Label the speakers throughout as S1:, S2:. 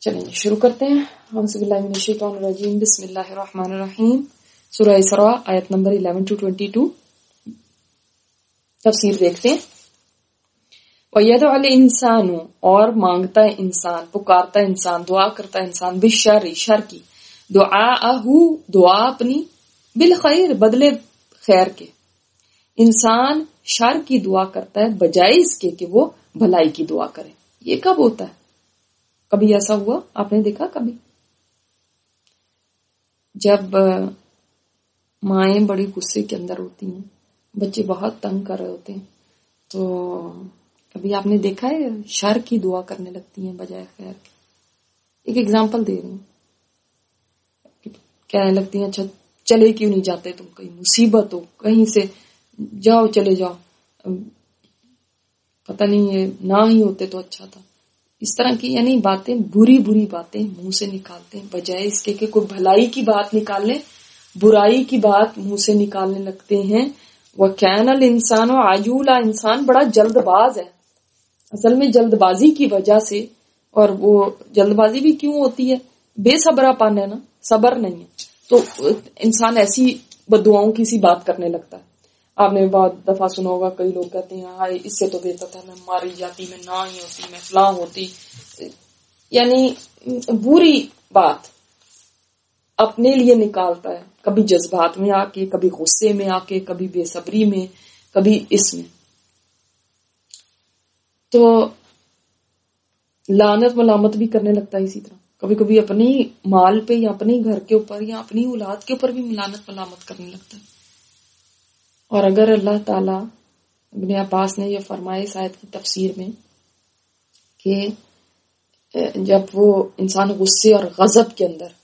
S1: چلیں شروع کرتے ہیں. اعوذ باللہ من الشیطان الرجیم. بسم اللہ الرحمن الرحیم. سورہ اسراء آیت نمبر 11 to 22 تفسیر دیکھتے ہیں. وَيَدْعُ الْإِنسَانُ اور مانگتا ہے انسان، پکارتا ہے انسان، دعا کرتا ہے انسان، بالشر شر کی، دعاءہ دعا اپنی، بالخیر بدلے خیر کے. انسان شر کی دعا کرتا ہے بجائے اس کے کہ وہ بھلائی کی دعا کرے. یہ کب ہوتا ہے؟ کبھی ایسا ہوا آپ نے دیکھا کبھی؟ جب مائیں بڑی غصے کے اندر ہوتی ہیں، بچے بہت تنگ کر رہے ہوتے ہیں، تو کبھی آپ نے دیکھا ہے شر کی دعا کرنے لگتی ہیں بجائے خیر کے. ایک ایگزامپل دے رہی ہوں. کہنے لگتی ہیں اچھا چلے کیوں نہیں جاتے تم، کہیں مصیبت ہو، کہیں سے جاؤ چلے جاؤ، پتہ نہیں یہ نہ ہی ہوتے تو اچھا تھا. اس طرح کی یعنی باتیں، بری بری باتیں منہ سے نکالتے ہیں بجائے اس کے کہ کوئی بھلائی کی بات نکال لیں، برائی کی بات منہ سے نکالنے لگتے ہیں. وَكَانَ الْإِنسَانُ عَجُولًا، انسان بڑا جلد باز ہے. اصل میں جلد بازی کی وجہ سے، اور وہ جلد بازی بھی کیوں ہوتی ہے؟ بے صبرا پن ہے نا، صبر نہیں ہے، تو انسان ایسی بددعاؤں کی سی بات کرنے لگتا ہے. آپ نے بہت دفعہ سنا ہوگا، کئی لوگ کہتے ہیں ہاں اس سے تو بہتر تھا میں ماری جاتی، میں نہ ہی ہوتی، میں فلاں ہوتی. یعنی بری بات اپنے لیے نکالتا ہے، کبھی جذبات میں آ کے، کبھی غصے میں آ کے، کبھی بے صبری میں، کبھی اس میں. تو لعنت ملامت بھی کرنے لگتا ہے اسی طرح. کبھی کبھی اپنی مال پہ یا اپنے گھر کے اوپر یا اپنی اولاد کے اوپر بھی لعنت ملامت کرنے لگتا ہے. اور اگر اللہ تعالیٰ، ابن عباس نے یہ فرمایا اس آیت کی تفسیر میں کہ جب وہ انسان غصے اور غضب کے اندر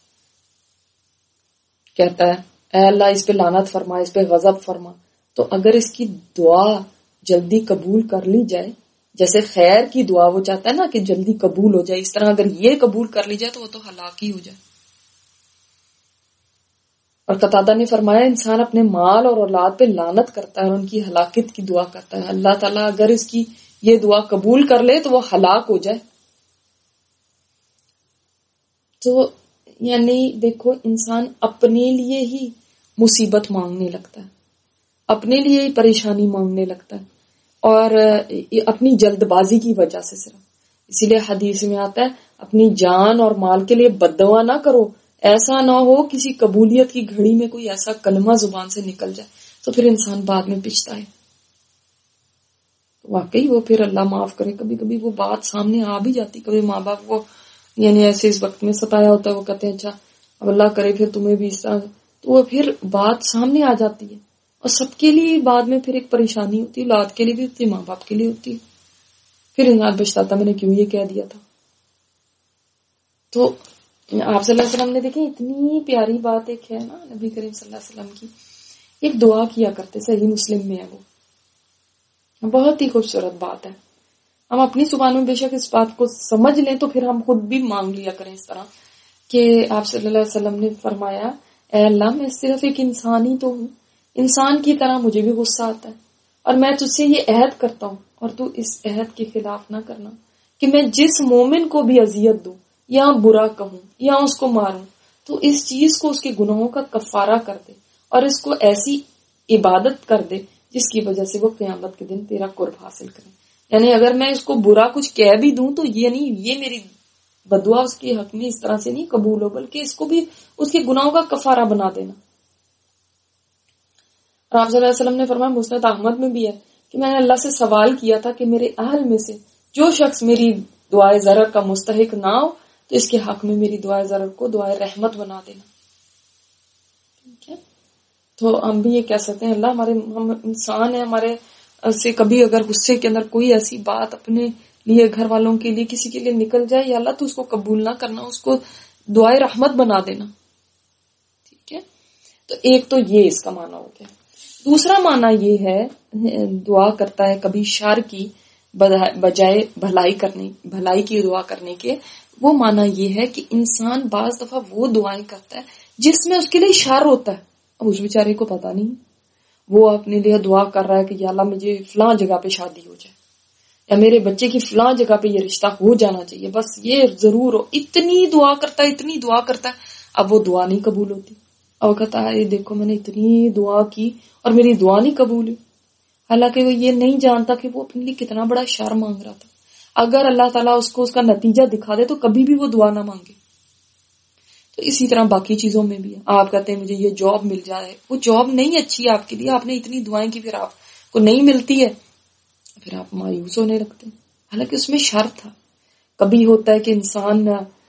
S1: کہتا ہے اے اللہ اس پہ لعنت فرما، اس پہ غضب فرما، تو اگر اس کی دعا جلدی قبول کر لی جائے، جیسے خیر کی دعا وہ چاہتا ہے نا کہ جلدی قبول ہو جائے، اس طرح اگر یہ قبول کر لی جائے تو وہ تو ہلاک ہی ہو جائے. اور قتادہ نے فرمایا انسان اپنے مال اور اولاد پہ لعنت کرتا ہے اور ان کی ہلاکت کی دعا کرتا ہے. اللہ تعالیٰ اگر اس کی یہ دعا قبول کر لے تو وہ ہلاک ہو جائے. تو یعنی دیکھو انسان اپنے لیے ہی مصیبت مانگنے لگتا ہے، اپنے لیے ہی پریشانی مانگنے لگتا ہے، اور اپنی جلد بازی کی وجہ سے صرف. اسی لیے حدیث میں آتا ہے اپنی جان اور مال کے لیے بد دعا نہ کرو، ایسا نہ ہو کسی قبولیت کی گھڑی میں کوئی ایسا کلمہ زبان سے نکل جائے تو پھر انسان بعد میں پچھتا ہے. واقعی وہ پھر اللہ معاف کرے، کبھی کبھی وہ بات سامنے آ بھی جاتی. کبھی ماں باپ کو یعنی ایسے اس وقت میں ستایا ہوتا ہے، وہ کہتے ہیں اچھا اب اللہ کرے پھر تمہیں بھی اس طرح، تو وہ پھر بات سامنے آ جاتی ہے. اور سب کے لیے بعد میں پھر ایک پریشانی ہوتی ہے، اولاد کے لیے بھی ہوتی ہے، ماں باپ کے لیے ہوتی ہے. پھر انسان پچھتاتا میں نے کیوں یہ کہہ دیا تھا. تو آپ صلی اللہ علیہ وسلم نے دیکھیں اتنی پیاری بات ایک ہے نا نبی کریم صلی اللہ علیہ وسلم کی، ایک دعا کیا کرتے، صحیح مسلم میں ہے وہ، بہت ہی خوبصورت بات ہے. ہم اپنی زبان میں بے شک اس بات کو سمجھ لیں تو پھر ہم خود بھی مانگ لیا کریں اس طرح کہ آپ صلی اللہ علیہ وسلم نے فرمایا اے اللہ میں صرف ایک انسان ہی تو ہوں، انسان کی طرح مجھے بھی غصہ آتا ہے، اور میں تجھ سے یہ عہد کرتا ہوں اور تو اس عہد کے خلاف نہ کرنا کہ میں جس مومن کو بھی اذیت دوں یا برا کہوں یا اس کو ماروں تو اس چیز کو اس کے گناہوں کا کفارہ کر دے اور اس کو ایسی عبادت کر دے جس کی وجہ سے وہ قیامت کے دن تیرا قرب حاصل کرے. یعنی اگر میں اس کو برا کچھ کہہ بھی دوں تو یہ نہیں، یہ میری بدعا اس کے حق میں اس طرح سے نہیں قبول ہو، بلکہ اس کو بھی اس کے گناہوں کا کفارہ بنا دینا. اور آپ صلی اللہ علیہ وسلم نے فرمایا مسند احمد میں بھی ہے کہ میں نے اللہ سے سوال کیا تھا کہ میرے اہل میں سے جو شخص میری دعائے ضرر کا مستحق نہ ہو تو اس کے حق میں میری دعائے ضرر کو دعائے رحمت بنا دینا. ٹھیک ہے، تو ہم بھی یہ کہہ سکتے ہیں اللہ ہم انسان ہیں، ہمارے سے کبھی اگر غصے کے اندر کوئی ایسی بات اپنے لیے، گھر والوں کے لیے، کسی کے لیے نکل جائے، یا اللہ تو اس کو قبول نہ کرنا، اس کو دعائے رحمت بنا دینا. ٹھیک ہے، تو ایک تو یہ اس کا معنی ہو گیا. دوسرا معنی یہ ہے دعا کرتا ہے کبھی شر کی بجائے بھلائی کی دعا کرنے کے. وہ معنی یہ ہے کہ انسان بعض دفعہ وہ دعائیں کرتا ہے جس میں اس کے لیے شر ہوتا ہے، اب اس بیچارے کو پتا نہیں، وہ اپنے لیے دعا کر رہا ہے کہ یا اللہ مجھے فلاں جگہ پہ شادی ہو جائے، یا میرے بچے کی فلاں جگہ پہ یہ رشتہ ہو جانا چاہیے، بس یہ ضرور ہو. اتنی دعا کرتا ہے، اتنی دعا کرتا ہے، اب وہ دعا نہیں قبول ہوتی. اب وہ کہتا ہے دیکھو میں نے اتنی دعا کی اور میری دعا نہیں قبول ہوئی. حالانکہ وہ یہ نہیں جانتا کہ وہ اپنے لیے کتنا بڑا شر مانگ رہا تھا. اگر اللہ تعالیٰ اس کو اس کا نتیجہ دکھا دے تو کبھی بھی وہ دعا نہ مانگے. تو اسی طرح باقی چیزوں میں بھی ہے. آپ کہتے ہیں مجھے یہ جاب مل جائے، وہ جاب نہیں اچھی ہے آپ کے لیے، آپ نے اتنی دعائیں کی، پھر آپ کو نہیں ملتی ہے، پھر آپ مایوس ہونے لگتے ہیں، حالانکہ اس میں شر تھا. کبھی ہوتا ہے کہ انسان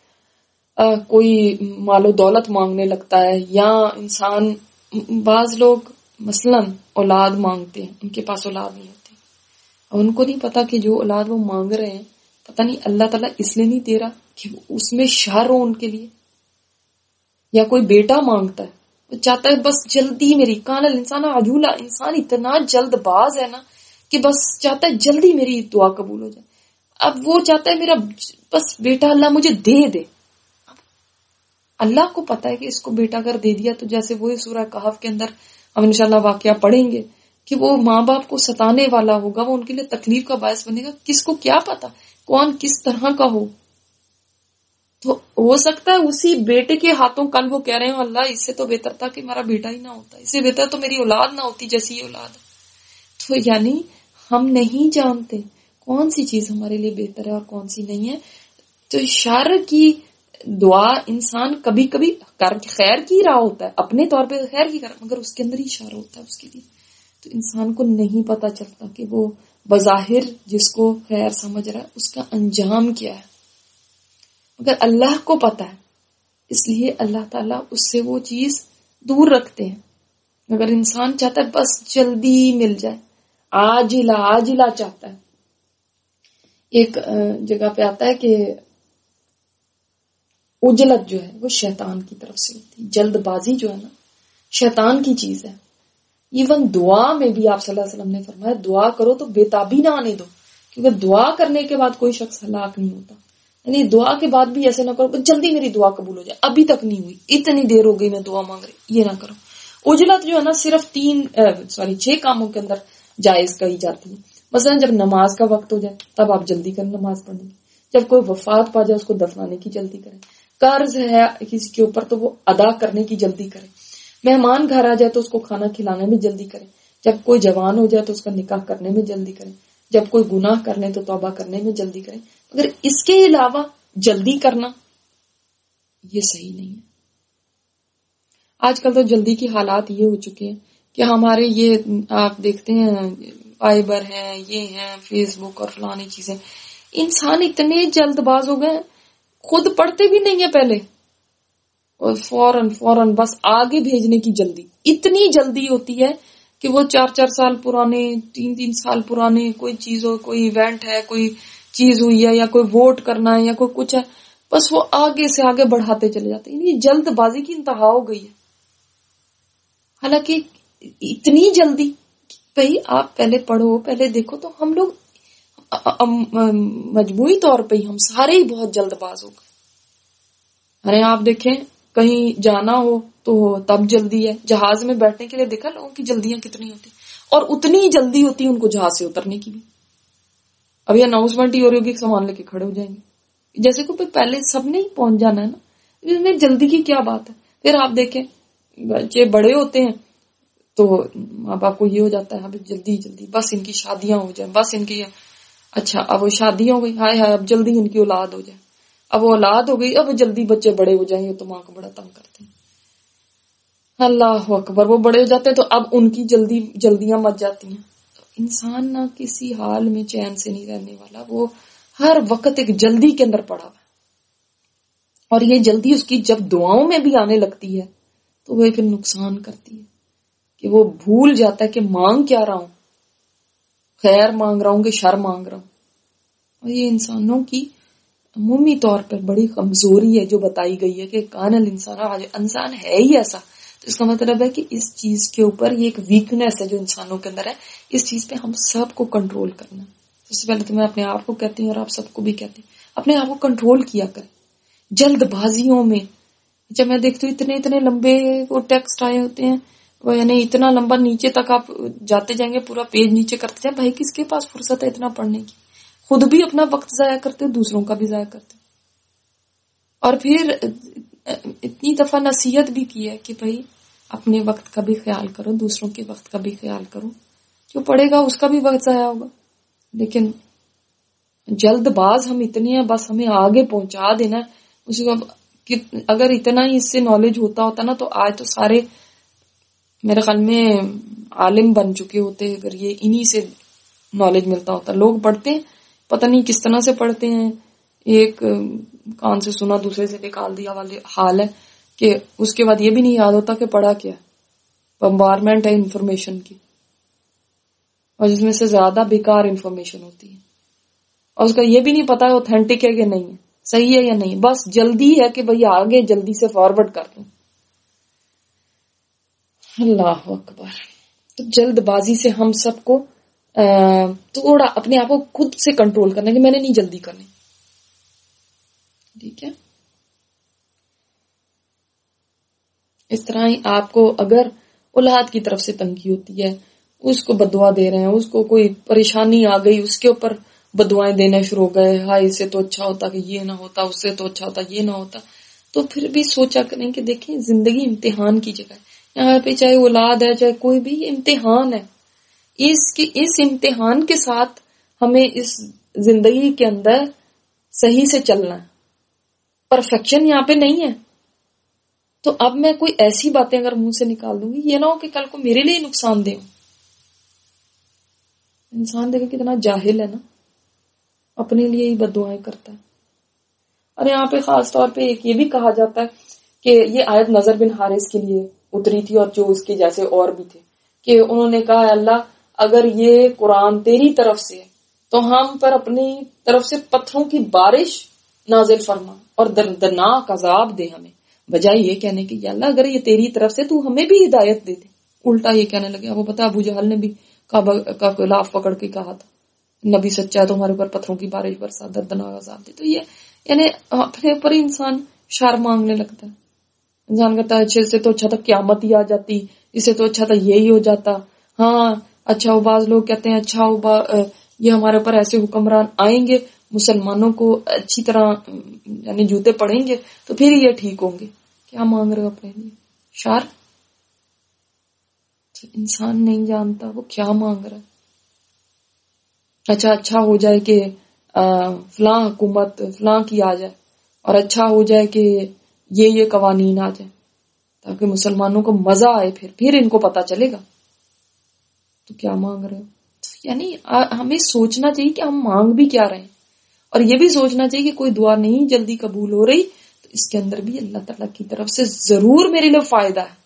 S1: کوئی مال و دولت مانگنے لگتا ہے، یا انسان، بعض لوگ مثلا اولاد مانگتے ہیں، ان کے پاس اولاد نہیں ہوتی اور ان کو نہیں پتا کہ جو اولاد وہ مانگ رہے ہیں پتہ نہیں اللہ تعالیٰ اس لیے نہیں دے رہا کہ اس میں شر ہو ان کے لیے. یا کوئی بیٹا مانگتا ہے، وہ چاہتا ہے بس جلدی میری، کان الانسان عجولا، انسان اتنا جلد باز ہے نا کہ بس چاہتا ہے جلدی میری دعا قبول ہو جائے. اب وہ چاہتا ہے میرا بس بیٹا اللہ مجھے دے دے. اللہ کو پتا ہے کہ اس کو بیٹا اگر دے دیا تو جیسے وہی سورہ کہف کے اندر ہم انشاءاللہ واقعہ پڑھیں گے کہ وہ ماں باپ کو ستانے والا ہوگا، وہ ان کے لیے تکلیف کا باعث بنے گا. کس کو کیا پتا کون کس طرح کا ہو. تو ہو سکتا ہے اسی بیٹے کے ہاتھوں کل وہ کہہ رہے ہوں اللہ اس سے تو بہتر تھا کہ میرا بیٹا ہی نہ ہوتا، اس سے بہتر تو میری اولاد نہ ہوتی جیسی یہ اولاد ہے. تو یعنی ہم نہیں جانتے کون سی چیز ہمارے لیے بہتر ہے اور کون سی نہیں ہے. تو شر کی دعا انسان کبھی کبھی خیر کی رہا ہوتا ہے، اپنے طور پہ خیر کی کر، مگر اس کے اندر ہی شر ہوتا ہے اس کے لیے. تو انسان کو نہیں پتا چلتا کہ وہ بظاہر جس کو خیر سمجھ رہا ہے اس کا انجام کیا ہے، مگر اللہ کو پتا ہے، اس لیے اللہ تعالیٰ اس سے وہ چیز دور رکھتے ہیں. مگر انسان چاہتا ہے بس جلدی مل جائے، عاجلہ چاہتا ہے. ایک جگہ پہ آتا ہے کہ عجلت جو ہے وہ شیطان کی طرف سے ہوتی ہے، جلد بازی جو ہے نا شیطان کی چیز ہے. ایون دعا میں بھی آپ صلی اللہ علیہ وسلم نے فرمایا دعا کرو تو بےتابی نہ آنے دو، کیونکہ دعا کرنے کے بعد کوئی شخص ہلاک نہیں ہوتا. یعنی دعا کے بعد بھی ایسے نہ کرو جلدی میری دعا قبول ہو جائے، ابھی تک نہیں ہوئی، اتنی دیر ہو گئی میں دعا مانگ رہی، یہ نہ کرو. عجلت جو ہے نا صرف 6 کاموں کے اندر جائز کہی جاتی ہے. مثلا جب نماز کا وقت ہو جائے تب آپ جلدی کریں نماز پڑھنے کی. جب کوئی وفات پا جائے اس کو دفنانے کی جلدی کریں. قرض ہے کسی کے اوپر تو وہ ادا کرنے کی جلدی کریں. مہمان گھر آ جائے تو اس کو کھانا کھلانے میں جلدی کریں. جب کوئی جوان ہو جائے تو اس کا نکاح کرنے میں جلدی کریں. جب کوئی گناہ کرنے تو توبہ کرنے میں جلدی کریں. اگر اس کے علاوہ جلدی کرنا یہ صحیح نہیں ہے. آج کل تو جلدی کی حالات یہ ہو چکے ہیں کہ ہمارے یہ آپ دیکھتے ہیں فائبر ہیں، یہ ہیں فیس بک اور فلانی چیزیں، انسان اتنے جلد باز ہو گئے خود پڑھتے بھی نہیں ہیں پہلے اور فوراً بس آگے بھیجنے کی جلدی. اتنی جلدی ہوتی ہے کہ وہ 4 سال پرانے 3 سال پرانے کوئی چیز ہو، کوئی ایونٹ ہے، کوئی چیز ہوئی ہے یا کوئی ووٹ کرنا ہے یا کوئی کچھ ہے، بس وہ آگے سے آگے بڑھاتے چلے جاتے ہیں. یہ جلد بازی کی انتہا ہو گئی ہے. حالانکہ اتنی جلدی بھائی آپ پہلے پڑھو پہلے دیکھو. تو ہم لوگ مجموعی طور پہ ہی ہم سارے ہی بہت جلد باز ہو گئے. ارے آپ دیکھیں کہیں جانا ہو تو تب جلدی ہے، جہاز میں بیٹھنے کے لیے دیکھا لوگوں کی جلدیاں کتنی ہوتی اور اتنی جلدی ہوتی ان کو جہاز سے اترنے کی بھی. ابھی اناؤنسمنٹ ہی ہو رہی ہوگی سامان لے کے کھڑے ہو جائیں گے جیسے کہ پہلے سب نے ہی پہنچ جانا ہے نا. اس میں جلدی کی کیا بات ہے. پھر آپ دیکھیں بچے بڑے ہوتے ہیں تو ماں باپ کو یہ ہو جاتا ہے اب جلدی بس ان کی شادیاں ہو جائیں، بس ان کی اچھا اب وہ شادیاں ہو گئی، ہائے اب جلدی ان کی اولاد ہو جائے. اب وہ اولاد ہو گئی، اب جلدی بچے بڑے ہو جائیں گے تو ماں کو بڑا تنگ کرتے ہیں. اللہ اکبر، وہ بڑے ہو جاتے ہیں تو اب ان کی جلدیاں مچ جاتی ہیں. انسان نہ کسی حال میں چین سے نہیں رہنے والا، وہ ہر وقت ایک جلدی کے اندر پڑا ہوا ہے. اور یہ جلدی اس کی جب دعاؤں میں بھی آنے لگتی ہے تو وہ پھر نقصان کرتی ہے کہ وہ بھول جاتا ہے کہ مانگ کیا رہا ہوں، خیر مانگ رہا ہوں کہ شر مانگ رہا ہوں. اور یہ انسانوں کی عمومی طور پر بڑی کمزوری ہے جو بتائی گئی ہے کہ کان الانسان، انسان ہے ہی ایسا. تو اس کا مطلب ہے کہ اس چیز کے اوپر یہ ایک ویکنیس ہے جو انسانوں کے اندر ہے. اس چیز پہ ہم سب کو کنٹرول کرنا. سب سے پہلے تو میں اپنے آپ کو کہتی ہوں اور آپ سب کو بھی کہتی ہوں اپنے آپ کو کنٹرول کیا کریں. جلد بازیوں میں جب میں دیکھتی ہوں اتنے لمبے وہ ٹیکسٹ آئے ہوتے ہیں، وہ یعنی اتنا لمبا نیچے تک آپ جاتے جائیں گے، پورا پیج نیچے کرتے جائیں. بھائی کس کے پاس فرصت ہے اتنا پڑھنے کی؟ خود بھی اپنا وقت ضائع کرتے ہو، دوسروں کا بھی ضائع کرتے ہو۔ اور پھر اتنی دفعہ نصیحت بھی کی ہے کہ بھائی اپنے وقت کا بھی خیال کرو، دوسروں کے وقت کا بھی خیال کرو، جو پڑھے گا اس کا بھی وقت ضائع ہوگا۔ لیکن جلد باز ہم اتنے ہیں، بس ہمیں آگے پہنچا دینا ہے اس کو۔ اگر اتنا ہی اس سے نالج ہوتا نا تو آج تو سارے میرے خیال میں عالم بن چکے ہوتے، اگر یہ انہی سے نالج ملتا ہوتا۔ لوگ پڑھتے ہیں، پتہ نہیں کس طرح سے پڑھتے ہیں، ایک کان سے سنا دوسرے سے نکال دیا والے حال ہے کہ اس کے بعد یہ بھی نہیں یاد ہوتا کہ پڑھا کیا۔ بمبارمنٹ ہے انفارمیشن کی، اور جس میں سے زیادہ بیکار انفارمیشن ہوتی ہے، اور اس کا یہ بھی نہیں پتا اوتھینٹک ہے کہ نہیں ہے، صحیح ہے یا نہیں، بس جلدی ہے کہ بھئی آگے جلدی سے فارورڈ کر دوں۔ اللہ اکبر۔ تو جلد بازی سے ہم سب کو تھوڑا اپنے آپ کو خود سے کنٹرول کرنا کہ میں نے نہیں جلدی کرنی، ٹھیک ہے۔ اس طرح ہی آپ کو اگر اولاد کی طرف سے تنگی ہوتی ہے، اس کو بددعا دے رہے ہیں، اس کو کوئی پریشانی آ گئی، اس کے اوپر بددعائیں دینا شروع ہو گئے، ہاں اس سے تو اچھا ہوتا کہ یہ نہ ہوتا، اس سے تو اچھا ہوتا یہ نہ ہوتا، تو پھر بھی سوچا کریں کہ دیکھیں زندگی امتحان کی جگہ ہے، یہاں پہ چاہے اولاد ہے چاہے کوئی بھی امتحان ہے، اس امتحان کے ساتھ ہمیں اس زندگی کے اندر صحیح سے چلنا ہے، پرفیکشن یہاں پہ نہیں ہے۔ تو اب میں کوئی ایسی باتیں اگر منہ سے نکال دوں گی، یہ نہ ہو کہ کل کو میرے لیے نقصان دے۔ انسان دیکھیں کتنا جاہل ہے نا، اپنے لیے ہی بددعائیں کرتا ہے۔ اور یہاں پہ خاص طور پہ ایک یہ بھی کہا جاتا ہے کہ یہ آیت نضر بن حارث کے لیے اتری تھی، اور جو اس کے جیسے اور بھی تھے، کہ انہوں نے کہا اللہ اگر یہ قرآن تیری طرف سے ہے تو ہم پر اپنی طرف سے پتھروں کی بارش نازل فرما اور دردناک عذاب دے ہمیں، بجائے یہ کہنے کہ یا اللہ اگر یہ تیری طرف سے تو ہمیں بھی ہدایت دے دے۔ الٹا یہ کہنے لگے، وہ پتا ابو جہل نے بھی کعبہ کا غلاف پکڑ کے کہا تھا نبی سچا ہے تو ہمارے اوپر پتھروں کی بارش برسا، دردناک عذاب دے۔ تو یہ یعنی اپنے اوپر ہی انسان شر مانگنے لگتا ہے، انسان کہتا ہے اچھے سے تو اچھا تھا قیامت ہی آ جاتی، اس سے تو اچھا تھا یہی ہو جاتا۔ ہاں اچھا، وہ بعض لوگ کہتے ہیں اچھا یہ ہمارے اوپر ایسے حکمران آئیں گے مسلمانوں کو اچھی طرح یعنی جوتے پڑیں گے تو پھر یہ ٹھیک ہوں گے۔ کیا مانگ رہے ہو اپنے لیے؟ شر۔ انسان نہیں جانتا وہ کیا مانگ رہا ہے۔ اچھا ہو جائے کہ فلاں حکومت فلاں کی آ جائے، اور اچھا ہو جائے کہ یہ قوانین آ جائیں تاکہ مسلمانوں کو مزہ آئے، پھر ان کو پتا چلے گا۔ تو کیا مانگ رہے ہو؟ یعنی ہمیں سوچنا چاہیے کہ ہم مانگ بھی کیا رہے ہیں، اور یہ بھی سوچنا چاہیے کہ کوئی دعا نہیں جلدی قبول ہو رہی تو اس کے اندر بھی اللہ تعالیٰ کی طرف سے ضرور میرے لیے فائدہ ہے۔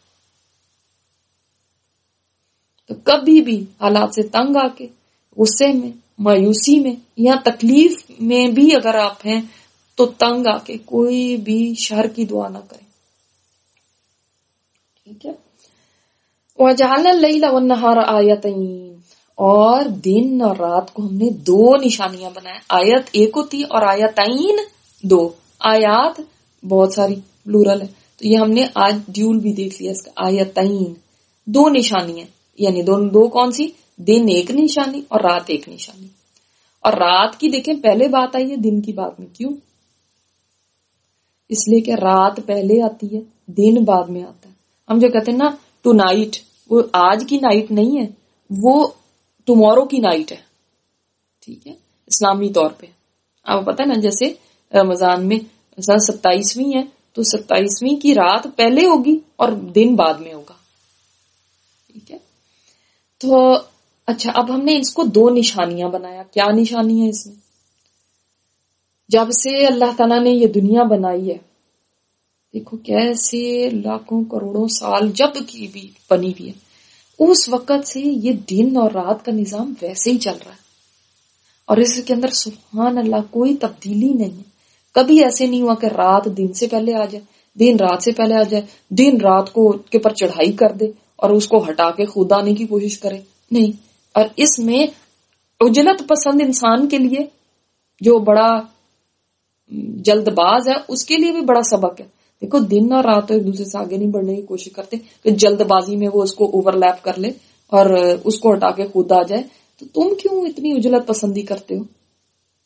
S1: تو کبھی بھی حالات سے تنگ آ کے، غصے میں، مایوسی میں یا تکلیف میں بھی اگر آپ ہیں تو تنگ آ کے کوئی بھی شر کی دعا نہ کریں، ٹھیک ہے۔ وَجَعَلْنَا اللَّيْلَ وَالنَّهَارَ آیَتَيْنِ، اور دن اور رات کو ہم نے دو نشانیاں بنائے۔ آیت ایک ہوتی ہے اور آیتین دو، آیات بہت ساری پلورل ہے، تو یہ ہم نے آج ڈیول بھی دیکھ لیا اس کا، آیتین دو نشانیاں، یعنی دو کون سی؟ دن ایک نشانی اور رات ایک نشانی۔ اور رات کی دیکھیں پہلے بات آئی ہے دن کی بات میں، کیوں؟ اس لیے کہ رات پہلے آتی ہے دن بعد میں آتا ہے۔ ہم جو کہتے ہیں نا ٹو نائٹ، وہ آج کی نائٹ نہیں ہے، وہ ٹمورو کی نائٹ ہے، ٹھیک ہے، اسلامی طور پہ۔ آپ کو پتہ ہے نا جیسے رمضان میں 27ویں ہے تو 27ویں کی رات پہلے ہوگی اور دن بعد میں ہوگا، ٹھیک ہے۔ تو اچھا اب ہم نے اس کو دو نشانیاں بنایا۔ کیا نشانی ہے اس میں؟ جب سے اللہ تعالیٰ نے یہ دنیا بنائی ہے، دیکھو کیسے لاکھوں کروڑوں سال جب کی بھی بنی ہوئی ہے، اس وقت سے یہ دن اور رات کا نظام ویسے ہی چل رہا ہے، اور اس کے اندر سبحان اللہ کوئی تبدیلی نہیں ہے۔ کبھی ایسے نہیں ہوا کہ رات دن سے پہلے آ جائے، دن رات سے پہلے آ جائے، دن رات کو کے پر چڑھائی کر دے اور اس کو ہٹا کے خود آنے کی کوشش کرے، نہیں۔ اور اس میں عجلت پسند انسان کے لیے جو بڑا جلد باز ہے اس کے لیے بھی بڑا سبق ہے۔ دیکھو دن اور رات ایک دوسرے سے آگے نہیں بڑھنے کی کوشش کرتے کہ جلد بازی میں وہ اس کو اوور لیپ کر لے اور اس کو ہٹا کے خود آ جائے، تو تم کیوں اتنی عجلت پسندی کرتے ہو؟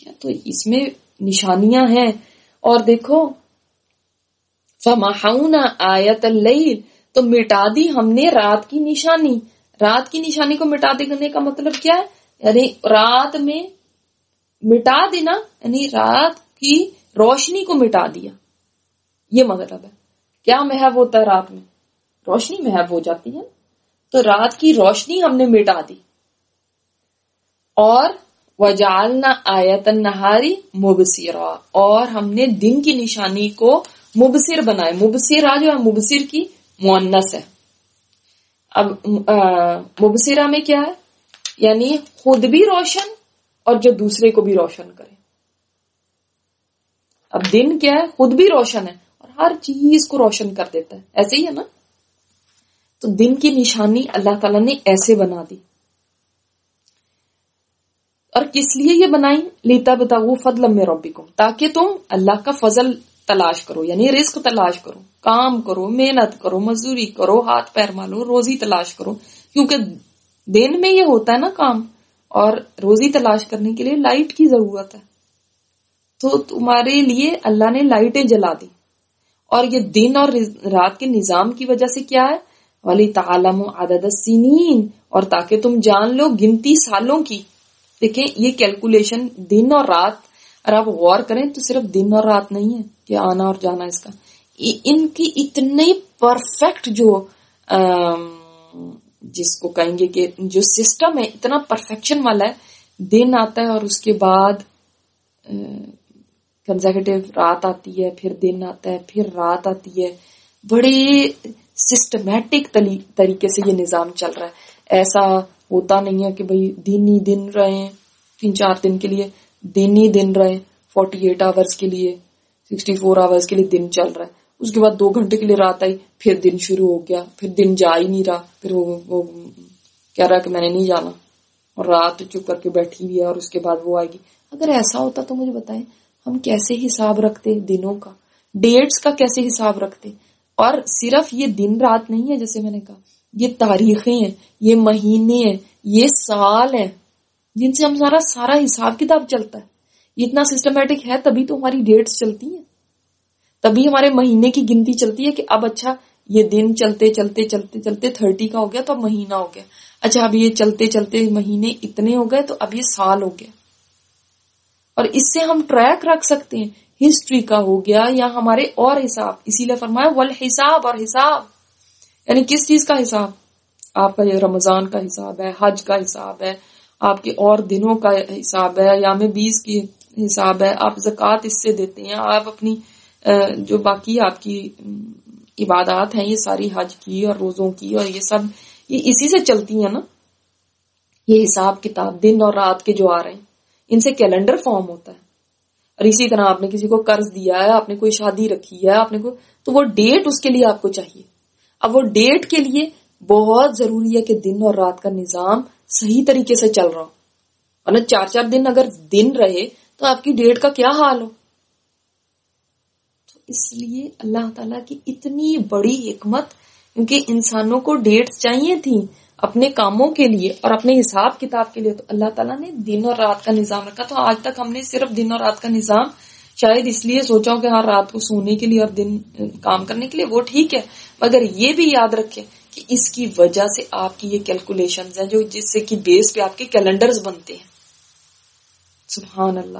S1: تو اس میں نشانیاں ہیں. اور دیکھو فَمَحَوْنَا آیَةَ اللَّيْلِ، تو مٹا دی ہم نے رات کی نشانی. رات کی نشانی کو مٹا دینے کا مطلب کیا ہے؟ یعنی رات میں مٹا دینا، یعنی رات کی روشنی کو مٹا دیا، یہ مطلب ہے. کیا محو ہوتا ہے رات میں؟ روشنی محو ہو جاتی ہے. تو رات کی روشنی ہم نے مٹا دی. اور وَجَعَلْنَا آیَةَ النَّهَارِ مُبْصِرًا، اور ہم نے دن کی نشانی کو مبصر بنائے. مبصرہ جو ہے مبصر کی مؤنث ہے. اب مبصرہ میں کیا ہے؟ یعنی خود بھی روشن اور جو دوسرے کو بھی روشن کرے. اب دن کیا ہے؟ خود بھی روشن ہے اور ہر چیز کو روشن کر دیتا ہے. ایسے ہی ہے نا. تو دن کی نشانی اللہ تعالیٰ نے ایسے بنا دی. اور کس لیے یہ بنائی؟ لِتَبْتَغُوا فَضْلًا مِّن رَبِّكُمْ، تاکہ تم اللہ کا فضل تلاش کرو، یعنی رزق تلاش کرو، کام کرو، محنت کرو، مزدوری کرو، ہاتھ پیر مالو، روزی تلاش کرو. کیونکہ دن میں یہ ہوتا ہے نا کام، اور روزی تلاش کرنے کے لیے لائٹ کی ضرورت ہے. تو تمہارے لیے اللہ نے لائٹیں جلا دی. اور یہ دن اور رات کے نظام کی وجہ سے کیا ہے؟ وَلِتَعْلَمُوا عَدَدَ السِّنِينَ، اور تاکہ تم جان لو گنتی سالوں کی. دیکھیں یہ کیلکولیشن دن اور رات، اور آپ غور کریں تو صرف دن اور رات نہیں ہے کہ آنا اور جانا اس کا. ان کی اتنی پرفیکٹ جو جس کو کہیں گے کہ جو سسٹم ہے اتنا پرفیکشن والا ہے. دن آتا ہے اور اس کے بعد کنزیکٹیو رات آتی ہے، پھر دن آتا ہے، پھر رات آتی ہے. بڑے سسٹمیٹک طریقے سے یہ نظام چل رہا ہے. ایسا ہوتا نہیں ہے کہ بھئی دن ہی دن رہے 3-4 دن کے لیے، دن ہی دن رہے 48 آورز کے لیے، 64 آورز کے لیے دن چل رہا ہے. اس کے بعد 2 گھنٹے کے لیے رات آئی، پھر دن شروع ہو گیا، پھر دن جا ہی نہیں رہا، پھر وہ کہہ رہا کہ میں نے نہیں جانا، اور رات چپ کر کے بیٹھی ہوئی ہے، اور اس کے بعد وہ آئے گی. اگر ایسا ہوتا تو مجھے بتائیں ہم کیسے حساب رکھتے دنوں کا، ڈیٹس کا کیسے حساب رکھتے. اور صرف یہ دن رات نہیں ہے، جیسے میں نے کہا یہ تاریخیں ہیں، یہ مہینے ہیں، یہ سال ہیں جن سے ہمارا سارا حساب کتاب چلتا ہے. یہ اتنا سسٹمیٹک ہے تبھی تو ہماری ڈیٹس چلتی ہیں، تبھی ہمارے مہینے کی گنتی چلتی ہے کہ اب اچھا یہ دن چلتے چلتے چلتے چلتے 30 کا ہو گیا تو اب مہینہ ہو گیا. اچھا اب یہ چلتے چلتے مہینے اتنے ہو گئے تو اب یہ سال ہو گیا. اور اس سے ہم ٹریک رکھ سکتے ہیں ہسٹری کا ہو گیا یا ہمارے اور حساب. اسی لیے فرمایا والحساب، اور حساب یعنی کس چیز کا حساب؟ آپ کا یہ رمضان کا حساب ہے، حج کا حساب ہے، آپ کے اور دنوں کا حساب ہے، یام 20 کی حساب ہے، آپ زکوٰۃ اس سے دیتے ہیں، آپ اپنی جو باقی آپ کی عبادات ہیں یہ ساری حج کی اور روزوں کی اور یہ سب یہ اسی سے چلتی ہیں نا. یہ حساب کتاب دن اور رات کے جو آ رہے ہیں ان سے کیلنڈر فارم ہوتا ہے. اور اسی طرح آپ نے کسی کو قرض دیا ہے، آپ نے کوئی شادی رکھی ہے، آپ نے کوئی، تو وہ ڈیٹ اس کے لیے آپ کو چاہیے. اب وہ ڈیٹ کے لیے بہت ضروری ہے کہ دن اور رات کا نظام صحیح طریقے سے چل رہا ہو. ورنہ 4 دن اگر دن رہے تو آپ کی ڈیٹ کا کیا حال ہو. تو اس لیے اللہ تعالیٰ کی اتنی بڑی حکمت، کیونکہ انسانوں کو ڈیٹس چاہیے تھیں اپنے کاموں کے لیے اور اپنے حساب کتاب کے لیے، تو اللہ تعالیٰ نے دن اور رات کا نظام رکھا. تو آج تک ہم نے صرف دن اور رات کا نظام شاید اس لیے سوچا ہو کہ ہاں رات کو سونے کے لیے اور دن کام کرنے کے لیے، وہ ٹھیک ہے، مگر یہ بھی یاد رکھیں کہ اس کی وجہ سے آپ کی یہ کیلکولیشنز ہیں جو جس سے کہ بیس پہ آپ کے کیلنڈرز بنتے ہیں. سبحان اللہ.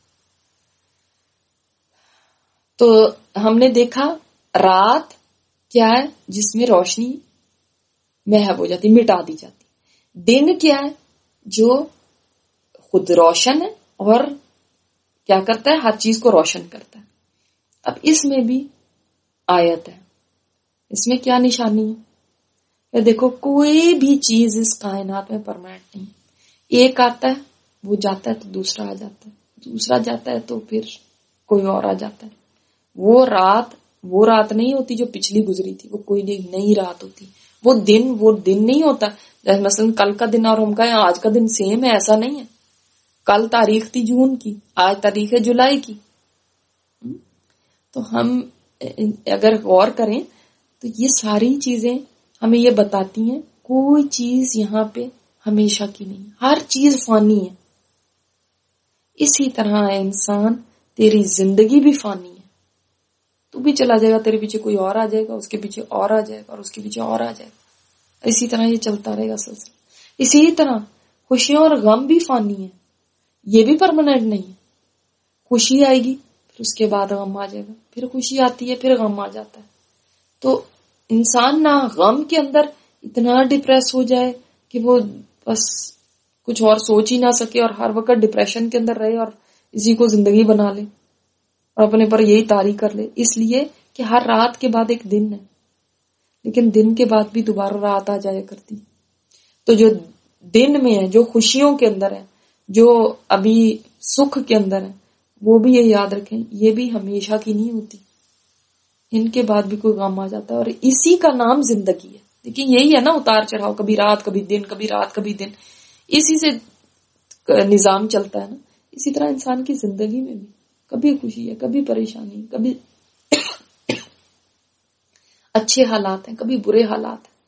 S1: تو ہم نے دیکھا رات کیا ہے جس میں روشنی محو ہو جاتی، مٹا دی جاتی. دن کیا ہے جو خود روشن ہے اور کیا کرتا ہے، ہر چیز کو روشن کرتا ہے. اب اس میں بھی آیت ہے، اس میں کیا نشانی ہے؟ دیکھو کوئی بھی چیز اس کائنات میں پرماننٹ نہیں. ایک آتا ہے وہ جاتا ہے تو دوسرا آ جاتا ہے، دوسرا جاتا ہے تو پھر کوئی اور آ جاتا ہے. وہ رات نہیں ہوتی جو پچھلی گزری تھی، وہ کوئی نئی رات ہوتی. وہ دن نہیں ہوتا. جیسے مثلا کل کا دن اور ہم کہیں آج کا دن سیم ہے، ایسا نہیں ہے. کل تاریخ تھی جون کی، آج تاریخ ہے جولائی کی. تو ہم اگر غور کریں تو یہ ساری چیزیں ہمیں یہ بتاتی ہیں کوئی چیز یہاں پہ ہمیشہ کی نہیں، ہر چیز فانی ہے. اسی طرح ہے انسان، تیری زندگی بھی فانی ہے، تو بھی چلا جائے گا، تیرے پیچھے کوئی اور آ جائے گا، اس کے پیچھے اور آ جائے گا، اور اس کے پیچھے اور آ جائے گا، اسی طرح یہ چلتا رہے گا سلسلہ۔ اسی طرح خوشیاں اور غم بھی فانی ہے، یہ بھی پرماننٹ نہیں ہے۔ خوشی آئے گی، پھر اس کے بعد غم آ جائے گا، پھر خوشی آتی ہے، پھر غم آ جاتا ہے۔ تو انسان نہ غم کے اندر اتنا ڈپریس ہو جائے کہ وہ بس کچھ اور سوچ ہی نہ سکے اور ہر وقت ڈپریشن کے اندر رہے اور اسی کو زندگی بنا لے اور اپنے پر یہی طاری کر لے، اس لیے کہ ہر رات کے بعد ایک دن ہے، لیکن دن کے بعد بھی دوبارہ رات آ جایا کرتی۔ تو جو دن میں ہے، جو خوشیوں کے اندر ہے، جو ابھی سکھ کے اندر ہے، وہ بھی یہ یاد رکھیں، یہ بھی ہمیشہ کی نہیں ہوتی، ان کے بعد بھی کوئی غم آ جاتا ہے، اور اسی کا نام زندگی ہے۔ لیکن یہی ہے نا، اتار چڑھاؤ، کبھی رات کبھی دن، کبھی رات کبھی دن، اسی سے نظام چلتا ہے نا۔ اسی طرح انسان کی زندگی میں بھی کبھی خوشی ہے، کبھی پریشانی، کبھی اچھے حالات ہیں، کبھی برے حالات ہیں۔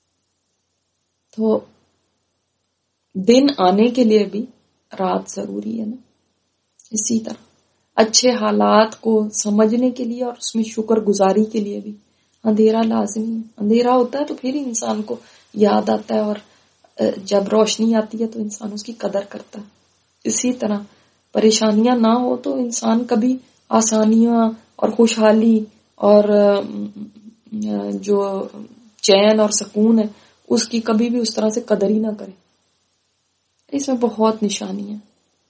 S1: تو دن آنے کے لیے بھی رات ضروری ہے نا، اسی طرح اچھے حالات کو سمجھنے کے لیے اور اس میں شکر گزاری کے لیے بھی اندھیرا لازمی ہے۔ اندھیرا ہوتا ہے تو پھر ہی انسان کو یاد آتا ہے، اور جب روشنی آتی ہے تو انسان اس کی قدر کرتا ہے۔ اسی طرح پریشانیاں نہ ہو تو انسان کبھی آسانیاں اور خوشحالی اور جو چین اور سکون ہے اس کی کبھی بھی اس طرح سے قدر ہی نہ کرے۔ اس میں بہت نشانی ہے۔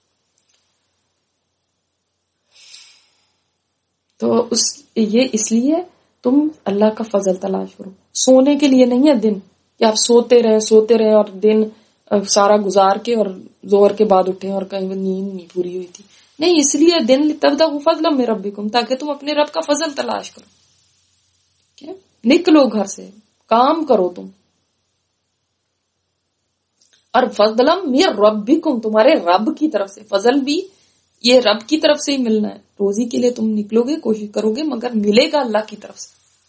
S1: تو یہ اس لیے تم اللہ کا فضل تلاش کرو، سونے کے لیے نہیں ہے دن کہ آپ سوتے رہے اور دن سارا گزار کے اور زور کے بعد اٹھے اور کہیں نیند نہیں پوری ہوئی تھی، نہیں، اس لیے دن تبتغوا فضلا من ربکم، تاکہ تم اپنے رب کا فضل تلاش کرو۔ نکلو گھر سے، کام کرو تم، اور فضلا من ربکم، تمہارے رب کی طرف سے، فضل بھی یہ رب کی طرف سے ہی ملنا ہے۔ روزی کے لیے تم نکلو گے، کوشش کرو گے، مگر ملے گا اللہ کی طرف سے۔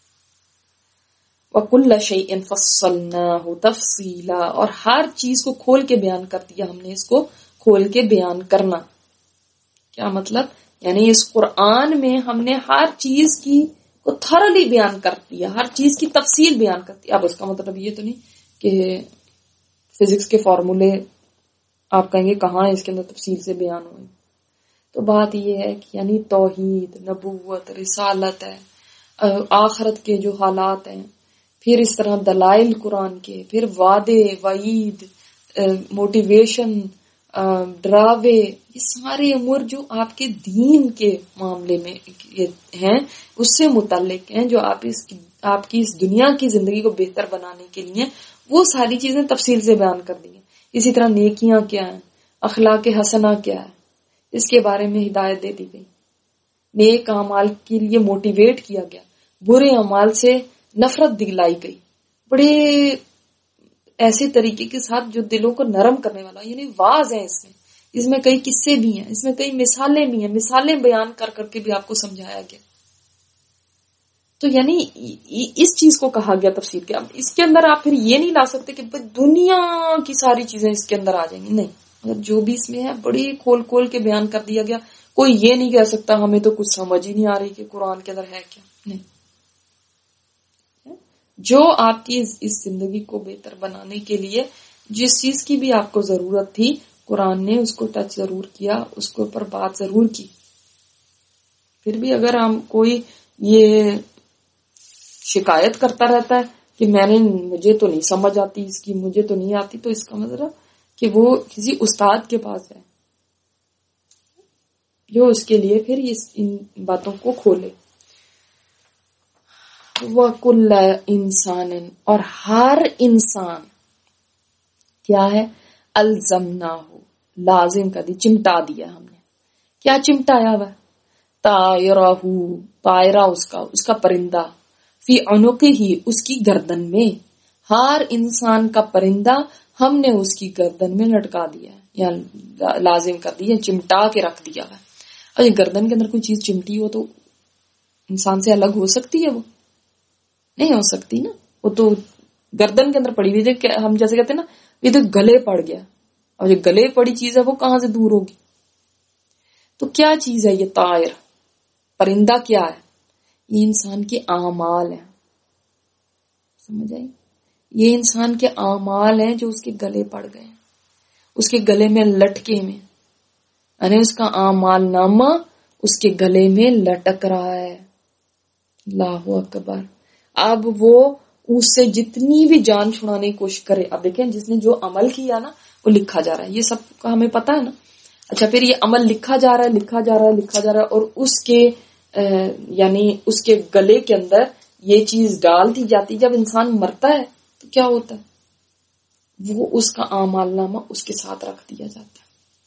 S1: وَكُلَّ شَيْءٍ فَصَّلْنَاهُ تَفْصِيلًا، اور ہر چیز کو کھول کے بیان کر دیا ہم نے، اس کو کھول کے بیان کرنا کیا مطلب؟ یعنی اس قرآن میں ہم نے ہر چیز کی کو تھرلی بیان کر دیا، ہر چیز کی تفصیل بیان کر دی۔ اب اس کا مطلب یہ تو نہیں کہ فزکس کے فارمولے آپ کہیں گے کہاں اس کے اندر تفصیل سے بیان ہوئے، تو بات یہ ہے کہ یعنی توحید، نبوت، رسالت ہے، آخرت کے جو حالات ہیں، پھر اس طرح دلائل قرآن کے، پھر وعدے، وعید، موٹیویشن، ڈراوے، یہ سارے امور جو آپ کے دین کے معاملے میں ہیں، اس سے متعلق ہیں، جو آپ کی اس دنیا کی زندگی کو بہتر بنانے کے لیے، وہ ساری چیزیں تفصیل سے بیان کر دی ہیں۔ اسی طرح نیکیاں کیا ہیں، اخلاق حسنہ کیا ہے، اس کے بارے میں ہدایت دے دی گئی، نیک اعمال کے لیے موٹیویٹ کیا گیا، برے اعمال سے نفرت دلائی گئی، بڑے ایسے طریقے کے ساتھ جو دلوں کو نرم کرنے والا، یعنی واعظ ہے اس میں کئی قصے بھی ہیں، اس میں کئی مثالیں بھی ہیں، مثالیں بیان کر کر کے بھی آپ کو سمجھایا گیا۔ تو یعنی اس چیز کو کہا گیا تفسیر کے۔ اب اس کے اندر آپ پھر یہ نہیں لا سکتے کہ دنیا کی ساری چیزیں اس کے اندر آ جائیں گی، نہیں، مگر جو بھی اس میں ہے بڑی کھول کھول کے بیان کر دیا گیا۔ کوئی یہ نہیں کہہ سکتا ہمیں تو کچھ سمجھ ہی نہیں آ رہی کہ قرآن کے اندر ہے کیا، نہیں، جو آپ کی اس زندگی کو بہتر بنانے کے لیے جس چیز کی بھی آپ کو ضرورت تھی، قرآن نے اس کو ٹچ ضرور کیا، اس کے اوپر بات ضرور کی۔ پھر بھی اگر ہم کوئی یہ شکایت کرتا رہتا ہے کہ مجھے تو نہیں سمجھ آتی اس کی، مجھے تو نہیں آتی، تو اس کا مطلب کہ وہ کسی استاد کے پاس ہے جو اس کے لیے پھر ان باتوں کو کھولے۔ وَكُلَّ إِنسَانٍ، اور ہر انسان کیا ہے، الزمناہو، لازم کر دی، چمٹا دیا ہم نے۔ کیا چمٹایا ہوا؟ طائرہو، طائرہ اس کا پرندہ، فی عنقہ، اس کی گردن میں، ہر انسان کا پرندہ ہم نے اس کی گردن میں لٹکا دیا ہے، یا لازم کر دیا، چمٹا کے رکھ دیا ہے۔ اور گردن کے اندر کوئی چیز چمٹی ہو تو انسان سے الگ ہو سکتی ہے؟ وہ نہیں ہو سکتی نا، وہ تو گردن کے اندر پڑی ہوئی، ہم جیسے کہتے ہیں نا یہ تو گلے پڑ گیا، اور جو گلے پڑی چیز ہے وہ کہاں سے دور ہوگی؟ تو کیا چیز ہے یہ طائر؟ پرندہ کیا ہے؟ یہ انسان کے اعمال ہیں. سمجھ آئی؟ یہ انسان کے اعمال ہیں جو اس کے گلے پڑ گئے ہیں، اس کے گلے میں لٹکے میں، یعنی اس کا اعمال نامہ اس کے گلے میں لٹک رہا ہے. اللہ اکبر. اب وہ اس سے جتنی بھی جان چھڑانے کی کوشش کرے، اب دیکھیں جس نے جو عمل کیا نا وہ لکھا جا رہا ہے، یہ سب کا ہمیں پتا ہے نا. اچھا پھر یہ عمل لکھا جا رہا ہے، لکھا جا رہا ہے، لکھا جا رہا ہے، اور اس کے یعنی اس کے گلے کے اندر یہ چیز ڈال دی جاتی. جب انسان مرتا ہے تو کیا ہوتا ہے؟ وہ اس کا اعمال نامہ اس کے ساتھ رکھ دیا جاتا ہے.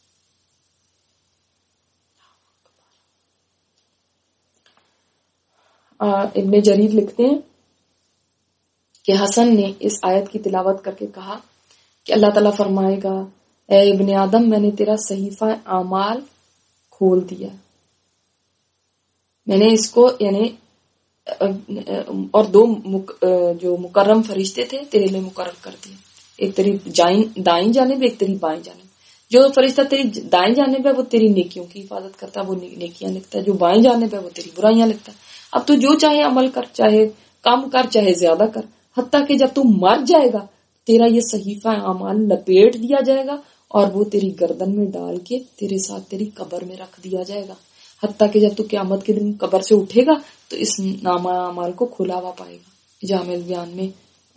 S1: ابن جریر لکھتے ہیں کہ حسن نے اس آیت کی تلاوت کر کے کہا کہ اللہ تعالیٰ فرمائے گا، اے ابن آدم میں نے تیرا صحیفہ اعمال کھول دیا، میں نے اس کو یعنی اور دو جو مکرم فرشتے تھے تیرے لیے مقرر کر دیے، ایک تیری دائیں جانب، ایک تیری بائیں جانب. جو فرشتہ تیری دائیں جانب ہے وہ تیری نیکیوں کی حفاظت کرتا ہے، وہ نیکیاں لکھتا ہے. جو بائیں جانب ہے وہ تیری برائیاں لکھتا ہے. اب تو جو چاہے عمل کر، چاہے کم کر، چاہے زیادہ کر، حتیٰ کہ جب تو مر جائے گا تیرا یہ صحیفہ اعمال لپیٹ دیا جائے گا اور وہ تیری گردن میں ڈال کے تیرے ساتھ تیری قبر میں رکھ دیا جائے گا. حتیٰ کہ جب تو قیامت کے دن قبر سے اٹھے گا تو اس نامہ اعمال کو کھلا ہوا پائے گا. جامع البیان میں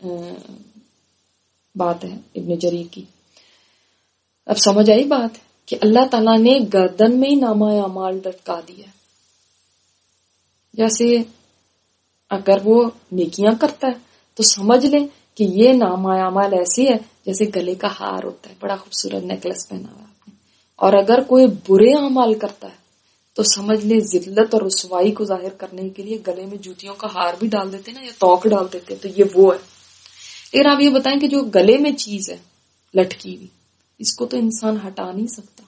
S1: بات ہے ابن جریر کی. اب سمجھ آئی بات کہ اللہ تعالیٰ نے گردن میں ہی نامہ اعمال لٹکا دیا. جیسے اگر وہ نیکیاں کرتا ہے تو سمجھ لیں کہ یہ نامہ اعمال ایسی ہے جیسے گلے کا ہار ہوتا ہے، بڑا خوبصورت نیکلس پہنا ہوا آپ نے. اور اگر کوئی برے اعمال کرتا ہے تو سمجھ لیں ذلت اور رسوائی کو ظاہر کرنے کے لیے گلے میں جوتیوں کا ہار بھی ڈال دیتے نا، یا توق ڈال دیتے، تو یہ وہ ہے. لیکن آپ یہ بتائیں کہ جو گلے میں چیز ہے لٹکی ہوئی، اس کو تو انسان ہٹا نہیں سکتا.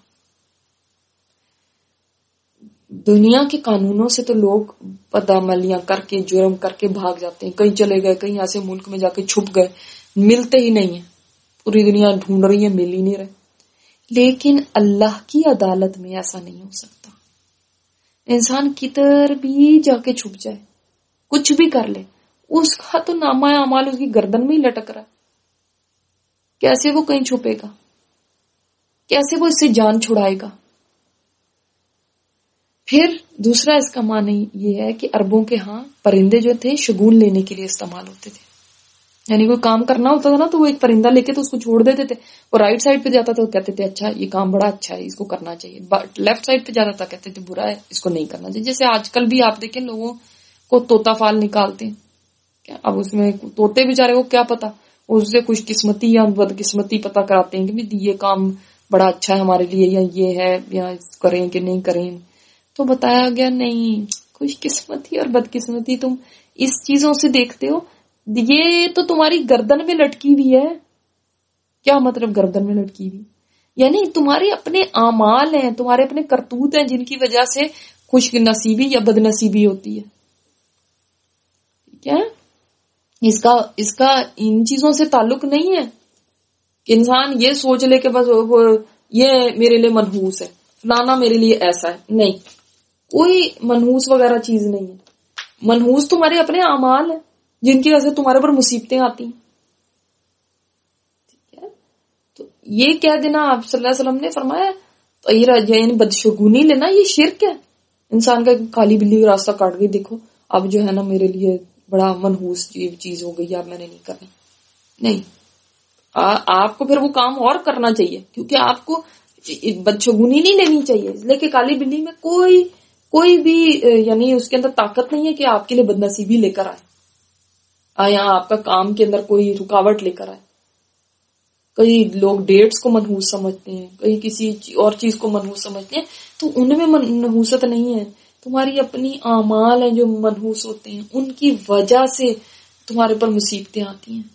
S1: دنیا کے قانونوں سے تو لوگ بدعملیاں کر کے، جرم کر کے بھاگ جاتے ہیں، کہیں چلے گئے، کہیں ایسے ملک میں جا کے چھپ گئے، ملتے ہی نہیں ہیں، پوری دنیا ڈھونڈ رہی ہے، مل ہی نہیں رہے. لیکن اللہ کی عدالت میں ایسا نہیں ہو سکتا. انسان کدھر بھی جا کے چھپ جائے، کچھ بھی کر لے، اس کا تو نامہ اعمال اس کی گردن میں ہی لٹک رہا ہے. کیسے وہ کہیں چھپے گا؟ کیسے وہ اس سے جان چھڑائے گا؟ پھر دوسرا اس کا معنی یہ ہے کہ عربوں کے ہاں پرندے جو تھے شگون لینے کے لیے استعمال ہوتے تھے. یعنی کوئی کام کرنا ہوتا تھا نا تو وہ ایک پرندہ لے کے تو اس کو چھوڑ دیتے تھے. وہ رائٹ سائڈ پہ جاتا تھا تو کہتے تھے اچھا یہ کام بڑا اچھا ہے، اس کو کرنا چاہیے. لیفٹ سائڈ پہ جاتا تھا کہتے تھے برا ہے، اس کو نہیں کرنا چاہیے. جیسے آج کل بھی آپ دیکھیں لوگوں کو طوطا فال نکالتے ہیں، اب اس میں طوطے بیچارے کو کیا پتا، اس سے خوش قسمتی یا بدقسمتی پتا کراتے ہیں کہ یہ کام بڑا اچھا ہے ہمارے لیے، یا یہ ہے، یا کریں کہ نہیں کریں. تو بتایا گیا نہیں، خوش قسمتی اور بدقسمتی تم اس چیزوں سے دیکھتے ہو، یہ تو تمہاری گردن میں لٹکی ہوئی ہے. کیا مطلب گردن میں لٹکی ہوئی؟ یعنی تمہارے اپنے اعمال ہیں، تمہارے اپنے کرتوت ہیں جن کی وجہ سے خوش نصیبی یا بد نصیبی ہوتی ہے. ٹھیک ہے، اس کا ان چیزوں سے تعلق نہیں ہے کہ انسان یہ سوچ لے کہ بس یہ میرے لیے منحوس ہے، فلانا میرے لیے ایسا ہے. نہیں، کوئی منحوس وغیرہ چیز نہیں ہے. منحوس تمہارے اپنے اعمال ہیں جن کی وجہ سے تمہارے پر مصیبتیں آتی ہیں. ٹھیک ہے، تو یہ کہہ دینا آپ صلی اللہ علیہ وسلم نے فرمایا تو یہ بدشگونی لینا یہ شرک ہے. انسان کا کالی بلی راستہ کاٹ گئی، دیکھو اب جو ہے نا میرے لیے بڑا منحوس چیز ہو گئی، اب میں نے نہیں کرنی. نہیں، آپ کو پھر وہ کام اور کرنا چاہیے، کیونکہ آپ کو بدشگونی نہیں لینی چاہیے. اس لیے کہ کالی بلی میں کوئی بھی یعنی اس کے اندر طاقت نہیں ہے کہ آپ کے لیے بدنصیبی لے کر آئے یا آپ کا کام کے اندر کوئی رکاوٹ لے کر آئے. کئی لوگ ڈیٹس کو منحوس سمجھتے ہیں، کئی کسی اور چیز کو منحوس سمجھتے ہیں، تو ان میں منحوست نہیں ہے. تمہاری اپنی اعمال ہیں جو منحوس ہوتے ہیں، ان کی وجہ سے تمہارے پر مصیبتیں آتی ہیں.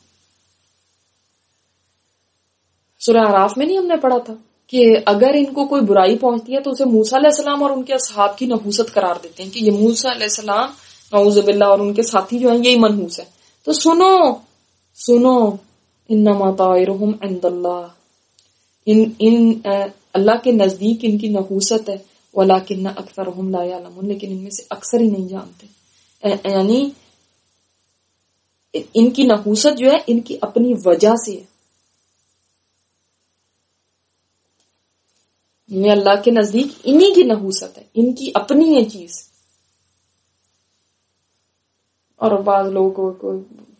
S1: سورہ اعراف میں نہیں ہم نے پڑھا تھا کہ اگر ان کو کوئی برائی پہنچتی ہے تو اسے موسیٰ علیہ السلام اور ان کے اصحاب کی نحوست قرار دیتے ہیں کہ یہ موسیٰ علیہ السلام نعوذ باللہ اور ان کے ساتھی جو ہیں یہی منحوس ہے. تو سنو انما طائرہم عند اللہ، اللہ کے نزدیک ان کی نحوست ہے وَلَكِنَّ أَكْثَرَهُمْ لَا يَعْلَمُونَ، لیکن ان میں سے اکثر ہی نہیں جانتے. یعنی ان کی نحوست جو ہے ان کی اپنی وجہ سے ہے. یہ اللہ کے نزدیک انہی کی نحوست ہے، ان کی اپنی ہے چیز. اور بعض لوگوں کو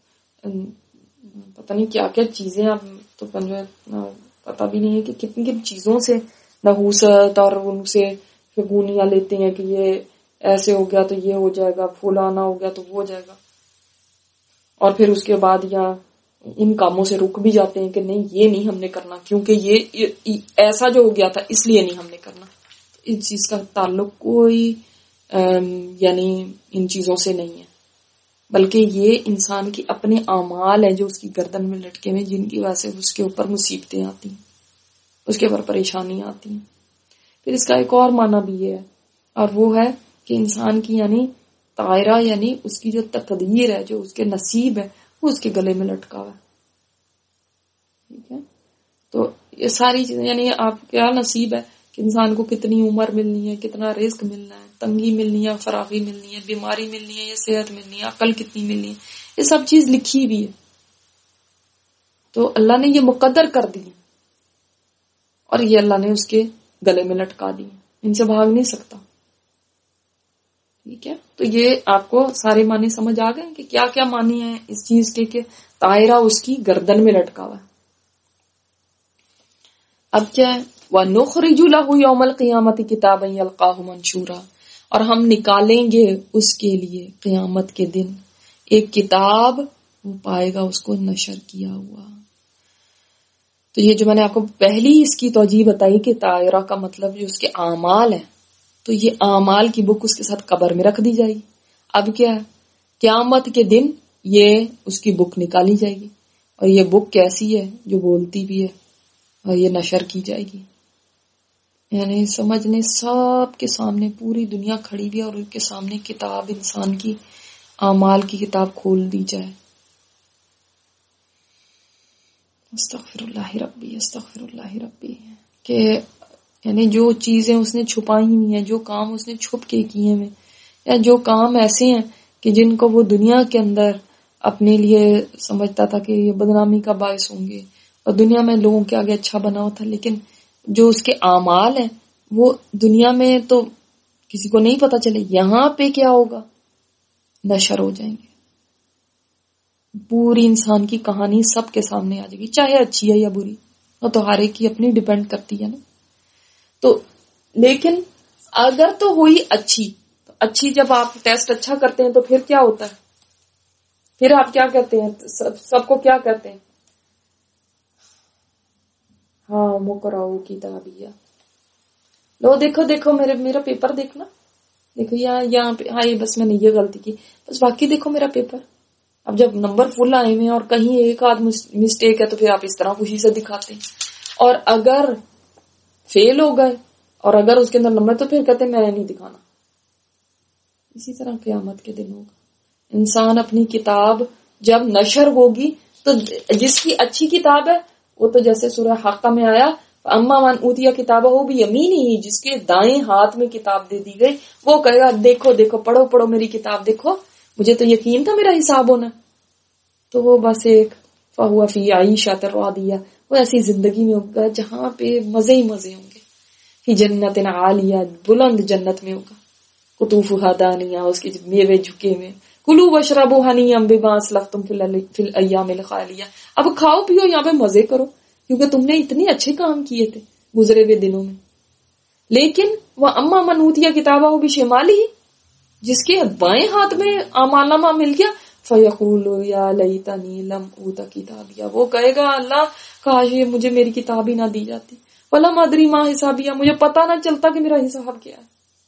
S1: پتہ نہیں کیا کیا چیزیں، اب تو پتہ بھی نہیں ہے کہ کتنی کتنی چیزوں سے نحوست اور ان سے فگونیاں لیتے ہیں کہ یہ ایسے ہو گیا تو یہ ہو جائے گا، فلانا ہو گیا تو وہ ہو جائے گا. اور پھر اس کے بعد یا ان کاموں سے رک بھی جاتے ہیں کہ نہیں یہ نہیں ہم نے کرنا، کیونکہ یہ ایسا جو ہو گیا تھا اس لیے نہیں ہم نے کرنا. اس چیز کا تعلق کوئی یعنی ان چیزوں سے نہیں ہے، بلکہ یہ انسان کی اپنے اعمال ہیں جو اس کی گردن میں لٹکے ہوئے، جن کی وجہ سے اس کے اوپر مصیبتیں آتی ہیں، اس کے اوپر پریشانیاں آتی ہیں. پھر اس کا ایک اور معنی بھی ہے، اور وہ ہے کہ انسان کی یعنی طائرہ، یعنی اس کی جو تقدیر ہے، جو اس کے نصیب ہے، وہ اس کے گلے میں لٹکا ہوا ہے. ٹھیک ہے، تو یہ ساری چیزیں یعنی آپ کیا نصیب ہے کہ انسان کو کتنی عمر ملنی ہے، کتنا رزق ملنا ہے، تنگی ملنی ہے، فراغی ملنی ہے، بیماری ملنی ہے یا صحت ملنی ہے، عقل کتنی ملنی ہے، یہ سب چیز لکھی بھی ہے. تو اللہ نے یہ مقدر کر دی اور یہ اللہ نے اس کے گلے میں لٹکا دی، ان سے بھاگ نہیں سکتا. ٹھیک ہے، تو یہ آپ کو سارے معنی سمجھ آ گئے کہ کیا کیا معنی ہیں اس چیز کے کہ طائرہ اس کی گردن میں لٹکا ہوا ہے. اب کیا ہے، وَنُخْرِجُ لَهُ يَوْمَ الْقِيَامَةِ كِتَابًا يَلْقَاهُ مَنْشُورًا، اور ہم نکالیں گے اس کے لیے قیامت کے دن ایک کتاب، وہ پائے گا اس کو نشر کیا ہوا. تو یہ جو میں نے آپ کو پہلی اس کی توجیہ بتائی کہ طائرہ کا مطلب جو اس کے اعمال ہیں، تو یہ اعمال کی بک اس کے ساتھ قبر میں رکھ دی جائے گی. اب کیا ہے، قیامت کے دن یہ اس کی بک نکالی جائے گی، اور یہ بک کیسی ہے، جو بولتی بھی ہے، اور یہ نشر کی جائے گی. یعنی سمجھنے سب کے سامنے پوری دنیا کھڑی بھی ہے اور ان کے سامنے کتاب، انسان کی اعمال کی کتاب کھول دی جائے. استغفر اللہ ربی، استغفر اللہ ربی، کہ یعنی جو چیزیں اس نے چھپائی ہوئی ہیں، جو کام اس نے چھپ کے کیے ہوئے، یا جو کام ایسے ہیں کہ جن کو وہ دنیا کے اندر اپنے لیے سمجھتا تھا کہ یہ بدنامی کا باعث ہوں گے اور دنیا میں لوگوں کے آگے اچھا بنا ہوا تھا، لیکن جو اس کے اعمال ہیں وہ دنیا میں تو کسی کو نہیں پتا چلے، یہاں پہ کیا ہوگا، نشر ہو جائیں گے. پوری انسان کی کہانی سب کے سامنے آ جائے گی، چاہے اچھی ہے یا بری، وہ تو ہر ایک کی اپنی ڈیپینڈ کرتی ہے نا. تو لیکن اگر تو ہوئی اچھی، تو اچھی جب آپ ٹیسٹ اچھا کرتے ہیں تو پھر کیا ہوتا ہے، پھر آپ کیا کہتے ہیں، سب کو کیا کہتے ہیں، ہاں مقرؤ کتابیہ، لو دیکھو دیکھو میرا پیپر دیکھنا، دیکھو یہاں پہ، ہاں بس میں نے یہ غلطی کی، بس باقی دیکھو میرا پیپر. اب جب نمبر فل آئے ہوئے اور کہیں ایک آدھ مسٹیک ہے تو پھر آپ اس طرح خوشی سے دکھاتے ہیں. اور اگر فیل ہو گئے اور اگر اس کے اندر نمبر، تو پھر کہتے ہیں میں نے نہیں دکھانا. اسی طرح قیامت کے دن ہوگا. انسان اپنی کتاب جب نشر ہوگی تو جس کی اچھی کتاب ہے وہ تو جیسے سورہ حاقہ میں آیا، اما من اوتیا کتابہ ہو بیمینہ، جس کے دائیں ہاتھ میں کتاب دے دی گئی وہ کہے گا دیکھو دیکھو، پڑھو پڑھو میری کتاب دیکھو، مجھے تو یقین تھا میرا حساب ہونا. تو وہ بس ایک فہو فی عیشۃ راضیہ، وہ ایسی زندگی میں ہوگا جہاں پہ مزے ہی مزے ہوں گے. فی جنت عالیہ، بلند جنت میں ہوگا. قطوفھا دانیہ، اس کے میوے جھکے ہوئے. کلوا واشربوا ہنیئا بما اسلفتم فی الایام الخالیہ، اب کھاؤ پیو یہاں پہ مزے کرو کیونکہ تم نے اتنے اچھے کام کیے تھے گزرے ہوئے دنوں میں. لیکن وہ اما من اوتیا کتابہ بشمالہ، جس کے بائیں ہاتھ میں اعمال نامہ مل گیا، فیقول یا لیتنی لم اوت کتابیہ، وہ کہے گا اللہ کاش یہ مجھے میری کتاب ہی نہ دی جاتی، ولم ادری ما حسابیہ، مجھے پتا نہ چلتا کہ میرا حساب کیا ہے.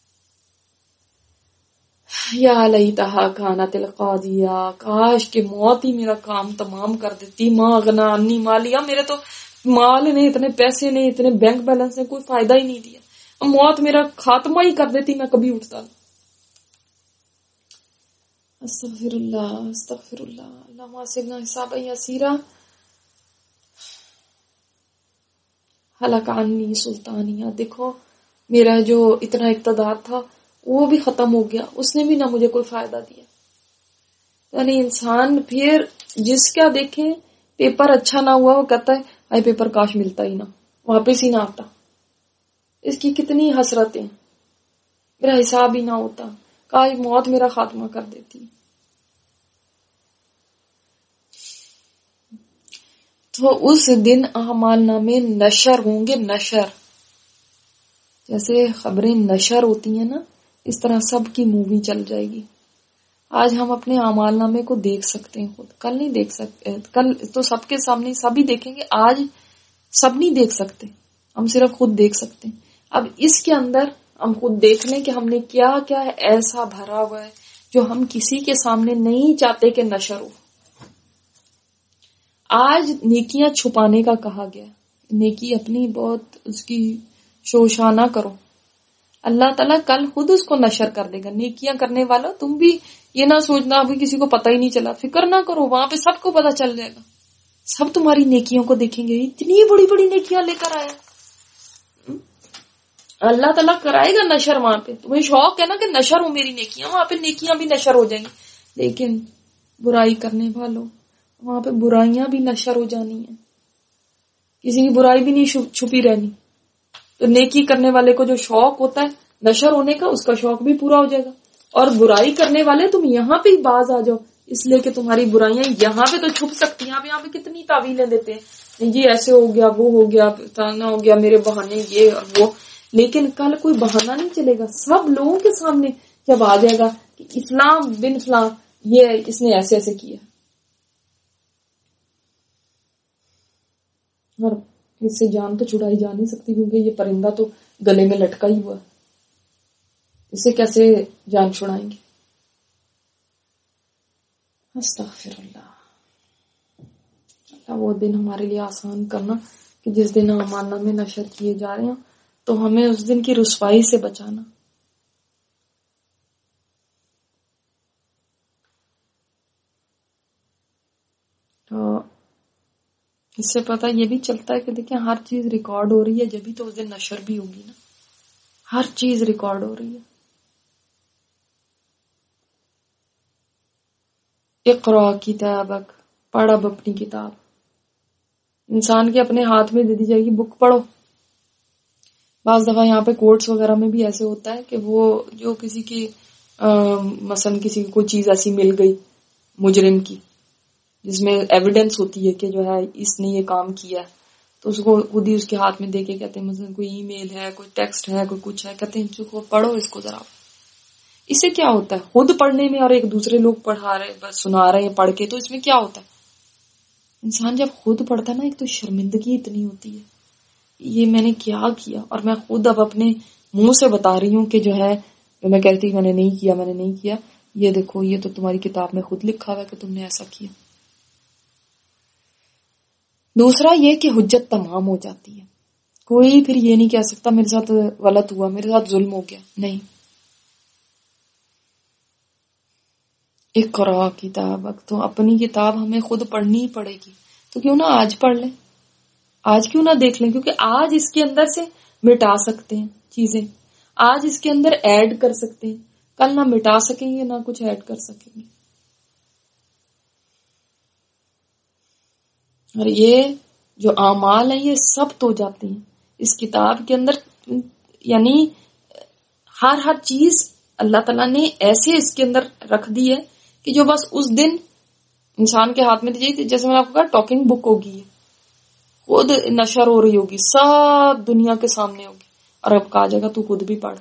S1: یا لیتہا کانت القاضیہ، کاش کہ موت ہی میرا کام تمام کر دیتی. ما اغنی عنی مالیہ، میرے تو مال نے، اتنے پیسے نے، اتنے بینک بیلنس نے کوئی فائدہ ہی نہیں دیا، موت میرا خاتمہ ہی کر دیتی، میں کبھی اٹھتا نہیں. استغفر اللہ، استغفر اللہ، اللہم حسبنا حسابا یسیرا، ہلک عنی سلطانیہ. دیکھو میرا جو اتنا اقتدار تھا وہ بھی ختم ہو گیا، اس نے بھی نہ مجھے کوئی فائدہ دیا. یعنی انسان پھر جس کا دیکھیں پیپر اچھا نہ ہوا وہ کہتا ہے آئی پیپر کاش ملتا ہی نہ، واپس ہی نہ آتا. اس کی کتنی حسرتیں، میرا حساب ہی نہ ہوتا، کاش موت میرا خاتمہ کر دیتی. تو اس دن اعمال نامے نشر ہوں گے، نشر جیسے خبریں نشر ہوتی ہیں نا، اس طرح سب کی مووی چل جائے گی. آج ہم اپنے اعمال نامے کو دیکھ سکتے ہیں خود، کل نہیں دیکھ سکتے. کل تو سب کے سامنے سبھی دیکھیں گے، آج سب نہیں دیکھ سکتے، ہم صرف خود دیکھ سکتے ہیں. اب اس کے اندر ہم خود دیکھ لیں کہ ہم نے کیا کیا ایسا بھرا ہوا ہے جو ہم کسی کے سامنے نہیں چاہتے کہ نشر ہو. آج نیکیاں چھپانے کا کہا گیا، نیکی اپنی بہت اس کی شوشا نہ کرو، اللہ تعالیٰ کل خود اس کو نشر کر دے گا. نیکیاں کرنے والا تم بھی یہ نہ سوچنا ابھی کسی کو پتہ ہی نہیں چلا، فکر نہ کرو، وہاں پہ سب کو پتہ چل جائے گا، سب تمہاری نیکیوں کو دیکھیں گے. اتنی بڑی بڑی نیکیاں لے کر آیا اللہ تعالیٰ، کرائے گا نشر. وہاں پہ تمہیں شوق ہے نا کہ نشر ہو میری نیکیاں، وہاں پہ نیکیاں بھی نشر ہو جائیں گی. لیکن برائی کرنے والوں وہاں پہ برائیاں بھی نشر ہو جانی ہیں، کسی کی برائی بھی نہیں چھپی رہنی. تو نیکی کرنے والے کو جو شوق ہوتا ہے نشر ہونے کا، اس کا شوق بھی پورا ہو جائے گا. اور برائی کرنے والے تم یہاں پہ ہی باز آ جاؤ، اس لیے کہ تمہاری برائیاں یہاں پہ تو چھپ سکتی ہیں. یہاں پہ کتنی تعویلیں دیتے ہیں، جی ایسے ہو گیا، وہ ہو گیا، تانا ہو گیا، میرے بہانے یہ اور وہ. لیکن کل کوئی بہانہ نہیں چلے گا، سب لوگوں کے سامنے جب آ جائے گا کہ اسلام بن فلاں یہ اس نے ایسے ایسے کیا، اور اس سے جان تو چھڑائی جا نہیں سکتی کیونکہ یہ پرندہ تو گلے میں لٹکا ہی ہوا ہے، اس سے کیسے جان چھڑائیں گے. استغفر اللہ. اللہ وہ دن ہمارے لیے آسان کرنا کہ جس دن اعمال نامے نشر کیے جا رہے ہیں تو ہمیں اس دن کی رسوائی سے بچانا. تو اس سے پتہ یہ بھی چلتا ہے کہ دیکھیں ہر چیز ریکارڈ ہو رہی ہے، جبھی تو اس دن نشر بھی ہوگی نا. ہر چیز ریکارڈ ہو رہی ہے. اقرا کتابک، پڑھ اب اپنی کتاب. انسان کے اپنے ہاتھ میں دے دی جائے گی بک، پڑھو. بعض دفعہ یہاں پہ کورٹس وغیرہ میں بھی ایسے ہوتا ہے کہ وہ جو کسی کی مثلا کسی کی کوئی چیز ایسی مل گئی مجرم کی جس میں ایویڈنس ہوتی ہے کہ جو ہے اس نے یہ کام کیا ہے، تو اس کو خود ہی اس کے ہاتھ میں دے کے کہتے ہیں مثلا کوئی ای میل ہے، کوئی ٹیکسٹ ہے، کوئی کچھ ہے، کہتے ہیں پڑھو اس کو ذرا. اس سے کیا ہوتا ہے؟ خود پڑھنے میں اور ایک دوسرے لوگ پڑھا رہے بس سنا رہے ہیں پڑھ کے، تو اس میں کیا ہوتا ہے؟ انسان جب خود پڑھتا ہے نا، ایک تو شرمندگی اتنی ہوتی ہے یہ میں نے کیا کیا، اور میں خود اب اپنے منہ سے بتا رہی ہوں کہ جو ہے میں کہتی میں نے نہیں کیا، یہ دیکھو یہ تو تمہاری کتاب میں خود لکھا ہوا ہے کہ تم نے ایسا کیا. دوسرا یہ کہ حجت تمام ہو جاتی ہے، کوئی پھر یہ نہیں کہہ سکتا میرے ساتھ غلط ہوا، میرے ساتھ ظلم ہو گیا. نہیں، اقرا کتابک، تو اپنی کتاب ہمیں خود پڑھنی ہی پڑے گی. تو کیوں نہ آج پڑھ لیں، آج کیوں نہ دیکھ لیں، کیونکہ آج اس کے اندر سے مٹا سکتے ہیں چیزیں، آج اس کے اندر ایڈ کر سکتے ہیں، کل نہ مٹا سکیں گے نہ کچھ ایڈ کر سکیں گے. اور یہ جو اعمال ہیں یہ سب تو جاتے ہیں اس کتاب کے اندر. یعنی ہر چیز اللہ تعالیٰ نے ایسے اس کے اندر رکھ دی ہے کہ جو بس اس دن انسان کے ہاتھ میں دی جائے. جیسے میں نے آپ کو کہا ٹاکنگ بک ہوگی، خود نشر ہو رہی ہوگی، سب دنیا کے سامنے ہوگی، اور اب کہا جائے گا تو خود بھی پڑھ.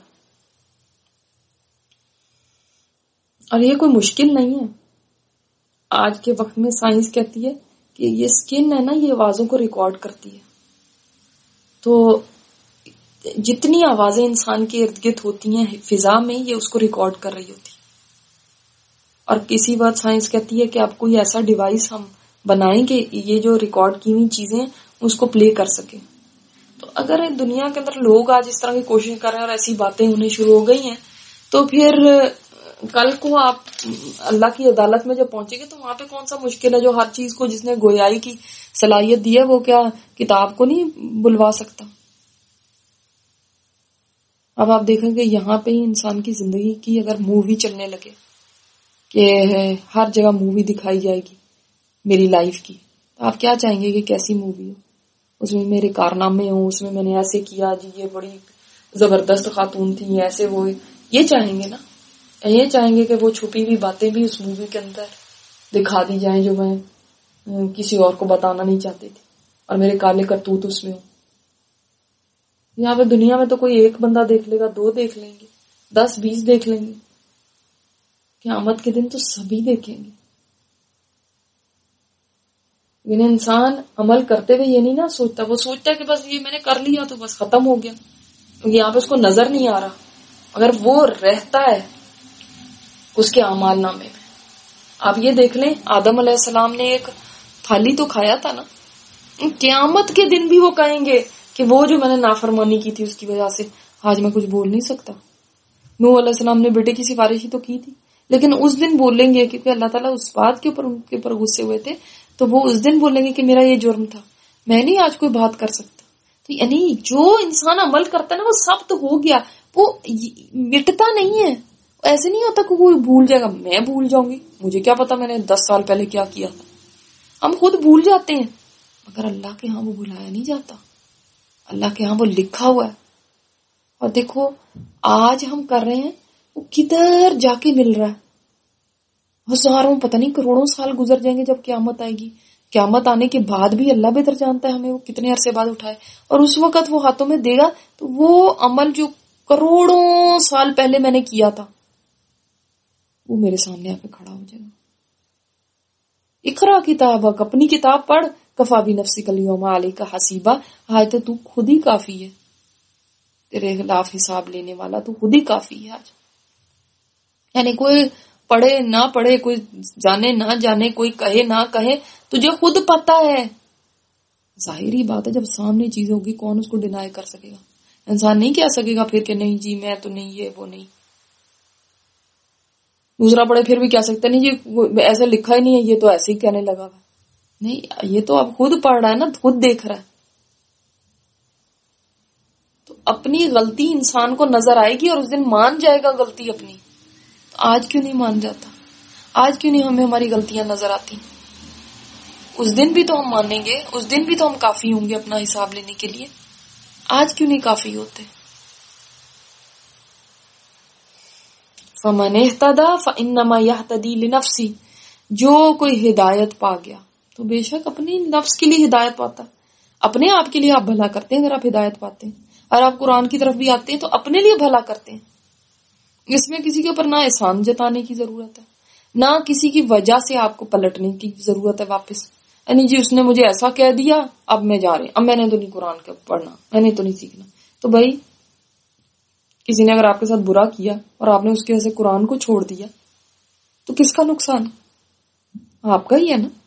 S1: اور یہ کوئی مشکل نہیں ہے. آج کے وقت میں سائنس کہتی ہے کہ یہ سکن ہے نا، یہ آوازوں کو ریکارڈ کرتی ہے. تو جتنی آوازیں انسان کے ارد گرد ہوتی ہیں فضا میں، یہ اس کو ریکارڈ کر رہی ہوتی. اور کسی بات سائنس کہتی ہے کہ آپ کوئی ایسا ڈیوائس ہم بنائیں کہ یہ جو ریکارڈ کی ہوئی چیزیں اس کو پلے کر سکیں. تو اگر دنیا کے اندر لوگ آج اس طرح کی کوشش کر رہے ہیں اور ایسی باتیں ہونے شروع ہو گئی ہیں، تو پھر کل کو آپ اللہ کی عدالت میں جب پہنچے گے تو وہاں پہ کون سا مشکل ہے؟ جو ہر چیز کو جس نے گویائی کی صلاحیت دی ہے وہ کیا کتاب کو نہیں بلوا سکتا؟ اب آپ دیکھیں گے یہاں پہ ہی انسان کی زندگی کی اگر مووی چلنے لگے کہ ہر جگہ مووی دکھائی جائے گی میری لائف کی، تو آپ کیا چاہیں گے کہ کیسی مووی ہو، اس میں میرے کارنامے ہوں، اس میں میں نے ایسے کیا جی، یہ بڑی زبردست خاتون تھی، ایسے وہ، یہ چاہیں گے نا؟ یہ چاہیں گے کہ وہ چھپی ہوئی باتیں بھی اس مووی کے اندر دکھا دی جائیں جو میں کسی اور کو بتانا نہیں چاہتی تھی، اور میرے کالے کرتوت اس میں ہوں؟ یہاں پہ دنیا میں تو کوئی ایک بندہ دیکھ لے گا، 2 دیکھ لیں گے، 10 20 دیکھ لیں گے، قیامت کے دن تو سبھی دیکھیں گے۔ لیکن انسان عمل کرتے ہوئے یہ نہیں نا سوچتا، وہ سوچتا ہے کہ بس یہ میں نے کر لیا تو بس ختم ہو گیا، یہاں پہ اس کو نظر نہیں آ رہا، اگر وہ رہتا ہے اس کے اعمال نامے میں۔ آپ یہ دیکھ لیں آدم علیہ السلام نے ایک پھلی تو کھایا تھا نا، قیامت کے دن بھی وہ کہیں گے کہ وہ جو میں نے نافرمانی کی تھی اس کی وجہ سے آج میں کچھ بول نہیں سکتا۔ نوح علیہ السلام نے بیٹے کی سفارش ہی تو کی تھی، لیکن اس دن بولیں گے کیونکہ اللہ تعالیٰ اس بات کے اوپر ان کے اوپر غصے ہوئے تھے، تو وہ اس دن بولیں گے کہ میرا یہ جرم تھا، میں نہیں آج کوئی بات کر سکتا۔ تو یعنی جو انسان عمل کرتا ہے نا وہ سب تو ہو گیا، وہ مٹتا نہیں ہے، ایسے نہیں ہوتا کہ وہ بھول جائے گا، میں بھول جاؤں گی، مجھے کیا پتا میں نے 10 سال پہلے کیا کیا تھا۔ ہم خود بھول جاتے ہیں، مگر اللہ کے ہاں وہ بھلایا نہیں جاتا، اللہ کے ہاں وہ لکھا ہوا ہے۔ اور دیکھو آج ہم کر رہے ہیں وہ کدھر جا کے مل رہا ہے، ہزاروں پتہ نہیں کروڑوں سال گزر جائیں گے جب قیامت آئے گی، قیامت آنے کے بعد بھی اللہ بہتر جانتا ہے ہمیں وہ کتنے عرصے بعد اٹھائے، اور اس وقت وہ ہاتھوں میں دے گا تو وہ عمل جو کروڑوں سال پہلے میں نے کیا تھا وہ میرے سامنے آ کے کھڑا ہو جائے گا۔ اقرا کتابک، اپنی کتاب پڑھ، کفا بنفسک الیوم علیک حسیبا، آج تو خود ہی کافی ہے، تیرے خلاف حساب لینے والا تو خود ہی کافی ہے آج۔ یعنی کوئی پڑھے نہ پڑھے، کوئی جانے نہ جانے، کوئی کہے نہ کہے، تجھے خود پتا ہے۔ ظاہری بات ہے جب سامنے چیز ہوگی کون اس کو ڈینائی کر سکے گا؟ انسان نہیں کہہ سکے گا پھر کہ نہیں جی میں تو نہیں، یہ وہ نہیں۔ دوسرا پڑھے پھر بھی کہہ سکتا نہیں جی ایسا لکھا ہی نہیں ہے، یہ تو ایسے ہی کہنے لگا ہوا۔ نہیں، یہ تو اب خود پڑھ رہا ہے نا، خود دیکھ رہا ہے۔ تو اپنی غلطی انسان کو نظر آئے گی اور اس دن مان جائے گا غلطی اپنی۔ آج کیوں نہیں مان جاتا؟ آج کیوں نہیں ہمیں ہماری غلطیاں نظر آتی؟ اس دن بھی تو ہم مانیں گے، اس دن بھی تو ہم کافی ہوں گے اپنا حساب لینے کے لیے، آج کیوں نہیں کافی ہوتے؟ فَمَنِ اهْتَدَى فَإِنَّمَا يَهْتَدِي لِنَفْسِهِ، جو کوئی ہدایت پا گیا تو بے شک اپنی نفس کے لیے ہدایت پاتا ہے، اپنے آپ کے لیے آپ بھلا کرتے ہیں۔ اگر آپ ہدایت پاتے ہیں اور آپ قرآن کی طرف بھی آتے ہیں تو اپنے لیے بھلا کرتے ہیں، اس میں کسی کے اوپر نہ احسان جتانے کی ضرورت ہے، نہ کسی کی وجہ سے آپ کو پلٹنے کی ضرورت ہے واپس، یعنی جی اس نے مجھے ایسا کہہ دیا اب میں جا رہی، اب میں نے تو نہیں قرآن کا پڑھنا، میں نے تو نہیں سیکھنا۔ تو بھائی کسی نے اگر آپ کے ساتھ برا کیا اور آپ نے اس کی وجہ سے قرآن کو چھوڑ دیا تو کس کا نقصان؟ آپ کا ہی ہے نا۔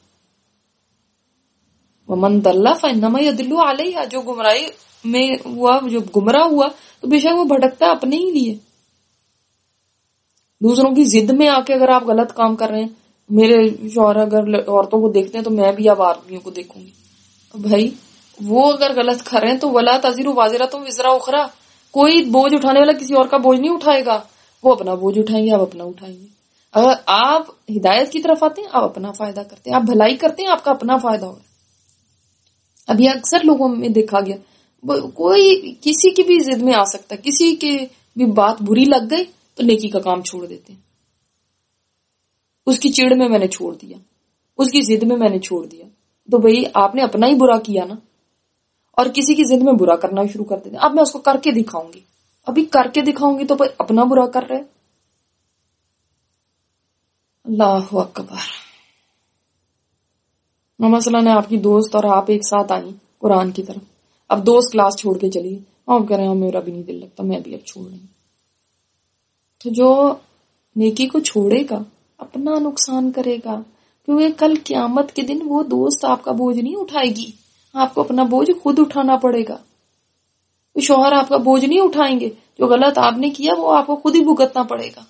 S1: وَمَن ضَلَّ فَإِنَّمَا يَضِلُّ عَلَيْهَا، جو گمراہی میں ہوا، جو گمراہ ہوا تو بے شک وہ بھٹکتا ہے اپنے ہی لیے۔ دوسروں کی ضد میں آ کے اگر آپ غلط کام کر رہے ہیں، میرے شوہر اگر عورتوں کو دیکھتے ہیں تو میں بھی اب آدمیوں کو دیکھوں گی، بھائی وہ اگر غلط کر رہے ہیں تو وَلَا تَزِرُ وَازِرَةٌ وِزْرَ أُخْرَىٰ، کوئی بوجھ اٹھانے والا کسی اور کا بوجھ نہیں اٹھائے گا، وہ اپنا بوجھ اٹھائیں گے، آپ اپنا اٹھائیں گے۔ اگر آپ ہدایت کی طرف آتے ہیں آپ اپنا فائدہ کرتے ہیں، آپ بھلائی کرتے ہیں آپ کا اپنا فائدہ ہوگا۔ اب یہ اکثر لوگوں میں دیکھا گیا، کوئی کسی کی بھی ضد میں آ سکتا ہے، کسی کی بھی بات بری لگ گئی تو نیکی کا کام چھوڑ دیتے ہیں، اس کی چڑ میں نے چھوڑ دیا، اس کی ضد میں نے چھوڑ دیا، تو بھئی آپ نے اپنا ہی برا کیا نا، اور کسی کی ضد میں برا کرنا شروع کر دیتے ہیں۔ اب میں اس کو کر کے دکھاؤں گی، ابھی کر کے دکھاؤں گی تو بھئی اپنا برا کر رہے۔ اللہ اکبر۔ مثلا نے آپ کی دوست اور آپ ایک ساتھ آئی قرآن کی طرف، اب دوست کلاس چھوڑ کے چلی، آپ کہہ رہے ہیں میرا بھی نہیں دل لگتا، میں بھی اب چھوڑ رہی ہوں۔ تو جو نیکی کو چھوڑے گا اپنا نقصان کرے گا، کیونکہ کل قیامت کے دن وہ دوست آپ کا بوجھ نہیں اٹھائے گی، آپ کو اپنا بوجھ خود اٹھانا پڑے گا۔ شوہر آپ کا بوجھ نہیں اٹھائیں گے، جو غلط آپ نے کیا وہ آپ کو خود ہی بھگتنا پڑے گا۔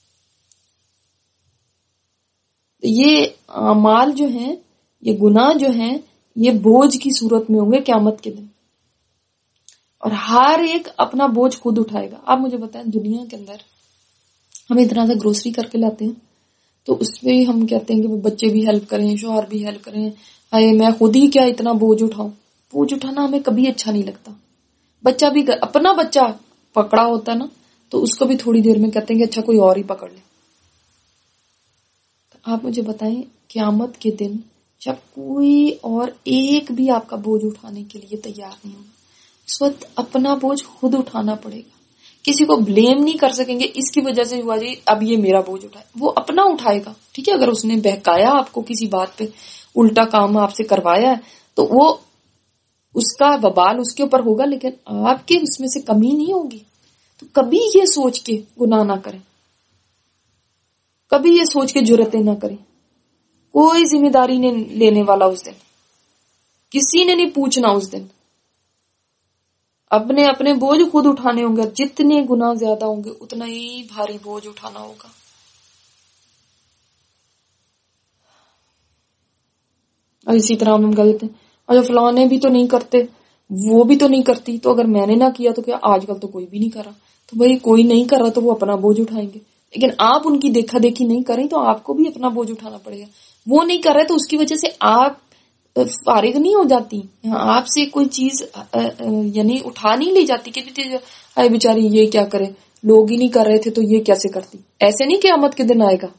S1: یہ اعمال جو ہیں، یہ گناہ جو ہیں، یہ بوجھ کی صورت میں ہوں گے قیامت کے دن۔ اور ہر ایک اپنا بوجھ خود اٹھائے گا. آپ مجھے بتائیں دنیا کے اندر ہم اتنا سا گروسری کر کے لاتے ہیں تو اس میں ہم کہتے ہیں کہ وہ بچے بھی ہیلپ کریں, شوہر بھی ہیلپ کریں, ہائے میں خود ہی کیا اتنا بوجھ اٹھاؤں. بوجھ اٹھانا ہمیں کبھی اچھا نہیں لگتا. بچہ بھی اپنا بچہ پکڑا ہوتا ہے نا تو اس کو بھی تھوڑی دیر میں کہتے ہیں کہ اچھا کوئی اور ہی پکڑ لے. آپ مجھے بتائیں قیامت کے دن جب کوئی اور ایک بھی آپ کا بوجھ اٹھانے کے لیے تیار نہیں ہوگا, اس وقت اپنا بوجھ خود اٹھانا پڑے گا. کسی کو بلیم نہیں کر سکیں گے اس کی وجہ سے ہوا جی اب یہ میرا بوجھ اٹھائے, وہ اپنا اٹھائے گا. ٹھیک ہے, اگر اس نے بہکایا آپ کو کسی بات پہ, الٹا کام آپ سے کروایا ہے تو وہ اس کا وبال اس کے اوپر ہوگا, لیکن آپ کے اس میں سے کمی نہیں ہوگی. تو کبھی یہ سوچ کے گناہ نہ کریں, کبھی یہ سوچ کے جرأتیں نہ کریں. کوئی ذمہ داری نہیں لینے والا اس دن, کسی نے نہیں پوچھنا اس دن. اپنے اپنے بوجھ خود اٹھانے ہوں گے. جتنے گناہ زیادہ ہوں گے اتنا ہی بھاری بوجھ اٹھانا ہوگا. اور اسی طرح ہم غلط ہیں, اور فلاں بھی تو نہیں کرتے, وہ بھی تو نہیں کرتی, تو اگر میں نے نہ کیا تو کیا آج کل تو کوئی بھی نہیں کر رہا. تو بھائی کوئی نہیں کر رہا تو وہ اپنا بوجھ اٹھائیں گے, لیکن آپ ان کی دیکھا دیکھی نہیں کریں تو آپ کو بھی اپنا بوجھ اٹھانا پڑے گا. وہ نہیں کر رہے تو اس کی وجہ سے آپ فارغ نہیں ہو جاتی, آپ سے کوئی چیز یعنی اٹھا نہیں لی جاتی کہ اے بیچاری یہ کیا کرے, لوگ ہی نہیں کر رہے تھے تو یہ کیسے کرتی. ایسے نہیں قیامت کے دن آئے گا.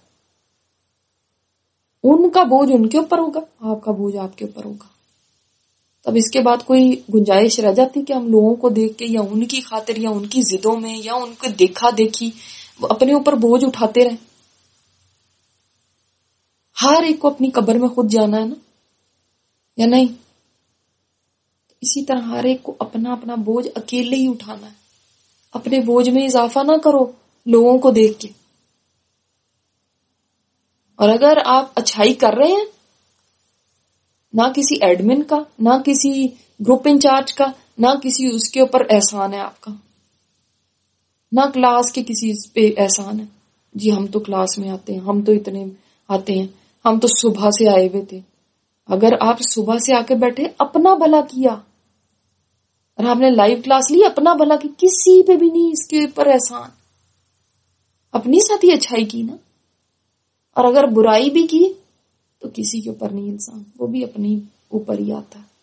S1: ان کا بوجھ ان کے اوپر ہوگا, آپ کا بوجھ آپ کے اوپر ہوگا. تب اس کے بعد کوئی گنجائش رہ جاتی کہ ہم لوگوں کو دیکھ کے یا ان کی خاطر یا ان کی ضدوں میں یا ان کو دیکھا دیکھی اپنے اوپر بوجھ اٹھاتے رہیں. ہر ایک کو اپنی قبر میں خود جانا ہے نا, یا نہیں؟ اسی طرح ہر ایک کو اپنا اپنا بوجھ اکیلے ہی اٹھانا ہے. اپنے بوجھ میں اضافہ نہ کرو لوگوں کو دیکھ کے. اور اگر آپ اچھائی کر رہے ہیں, نہ کسی ایڈمن کا, نہ کسی گروپ انچارج کا, نہ کسی اس کے اوپر احسان ہے آپ کا, نہ کلاس کے کسی پہ احسان ہے جی ہم تو کلاس میں آتے ہیں, ہم تو اتنے آتے ہیں, ہم تو صبح سے آئے ہوئے تھے. اگر آپ صبح سے آ کے بیٹھے اپنا بھلا کیا, اور آپ نے لائیو کلاس لی اپنا بھلا کی, کسی پہ بھی نہیں اس کے اوپر احسان, اپنی ساتھ ہی اچھائی کی نا. اور اگر برائی بھی کی تو کسی کے اوپر نہیں انسان, وہ بھی اپنی اوپر ہی آتا ہے.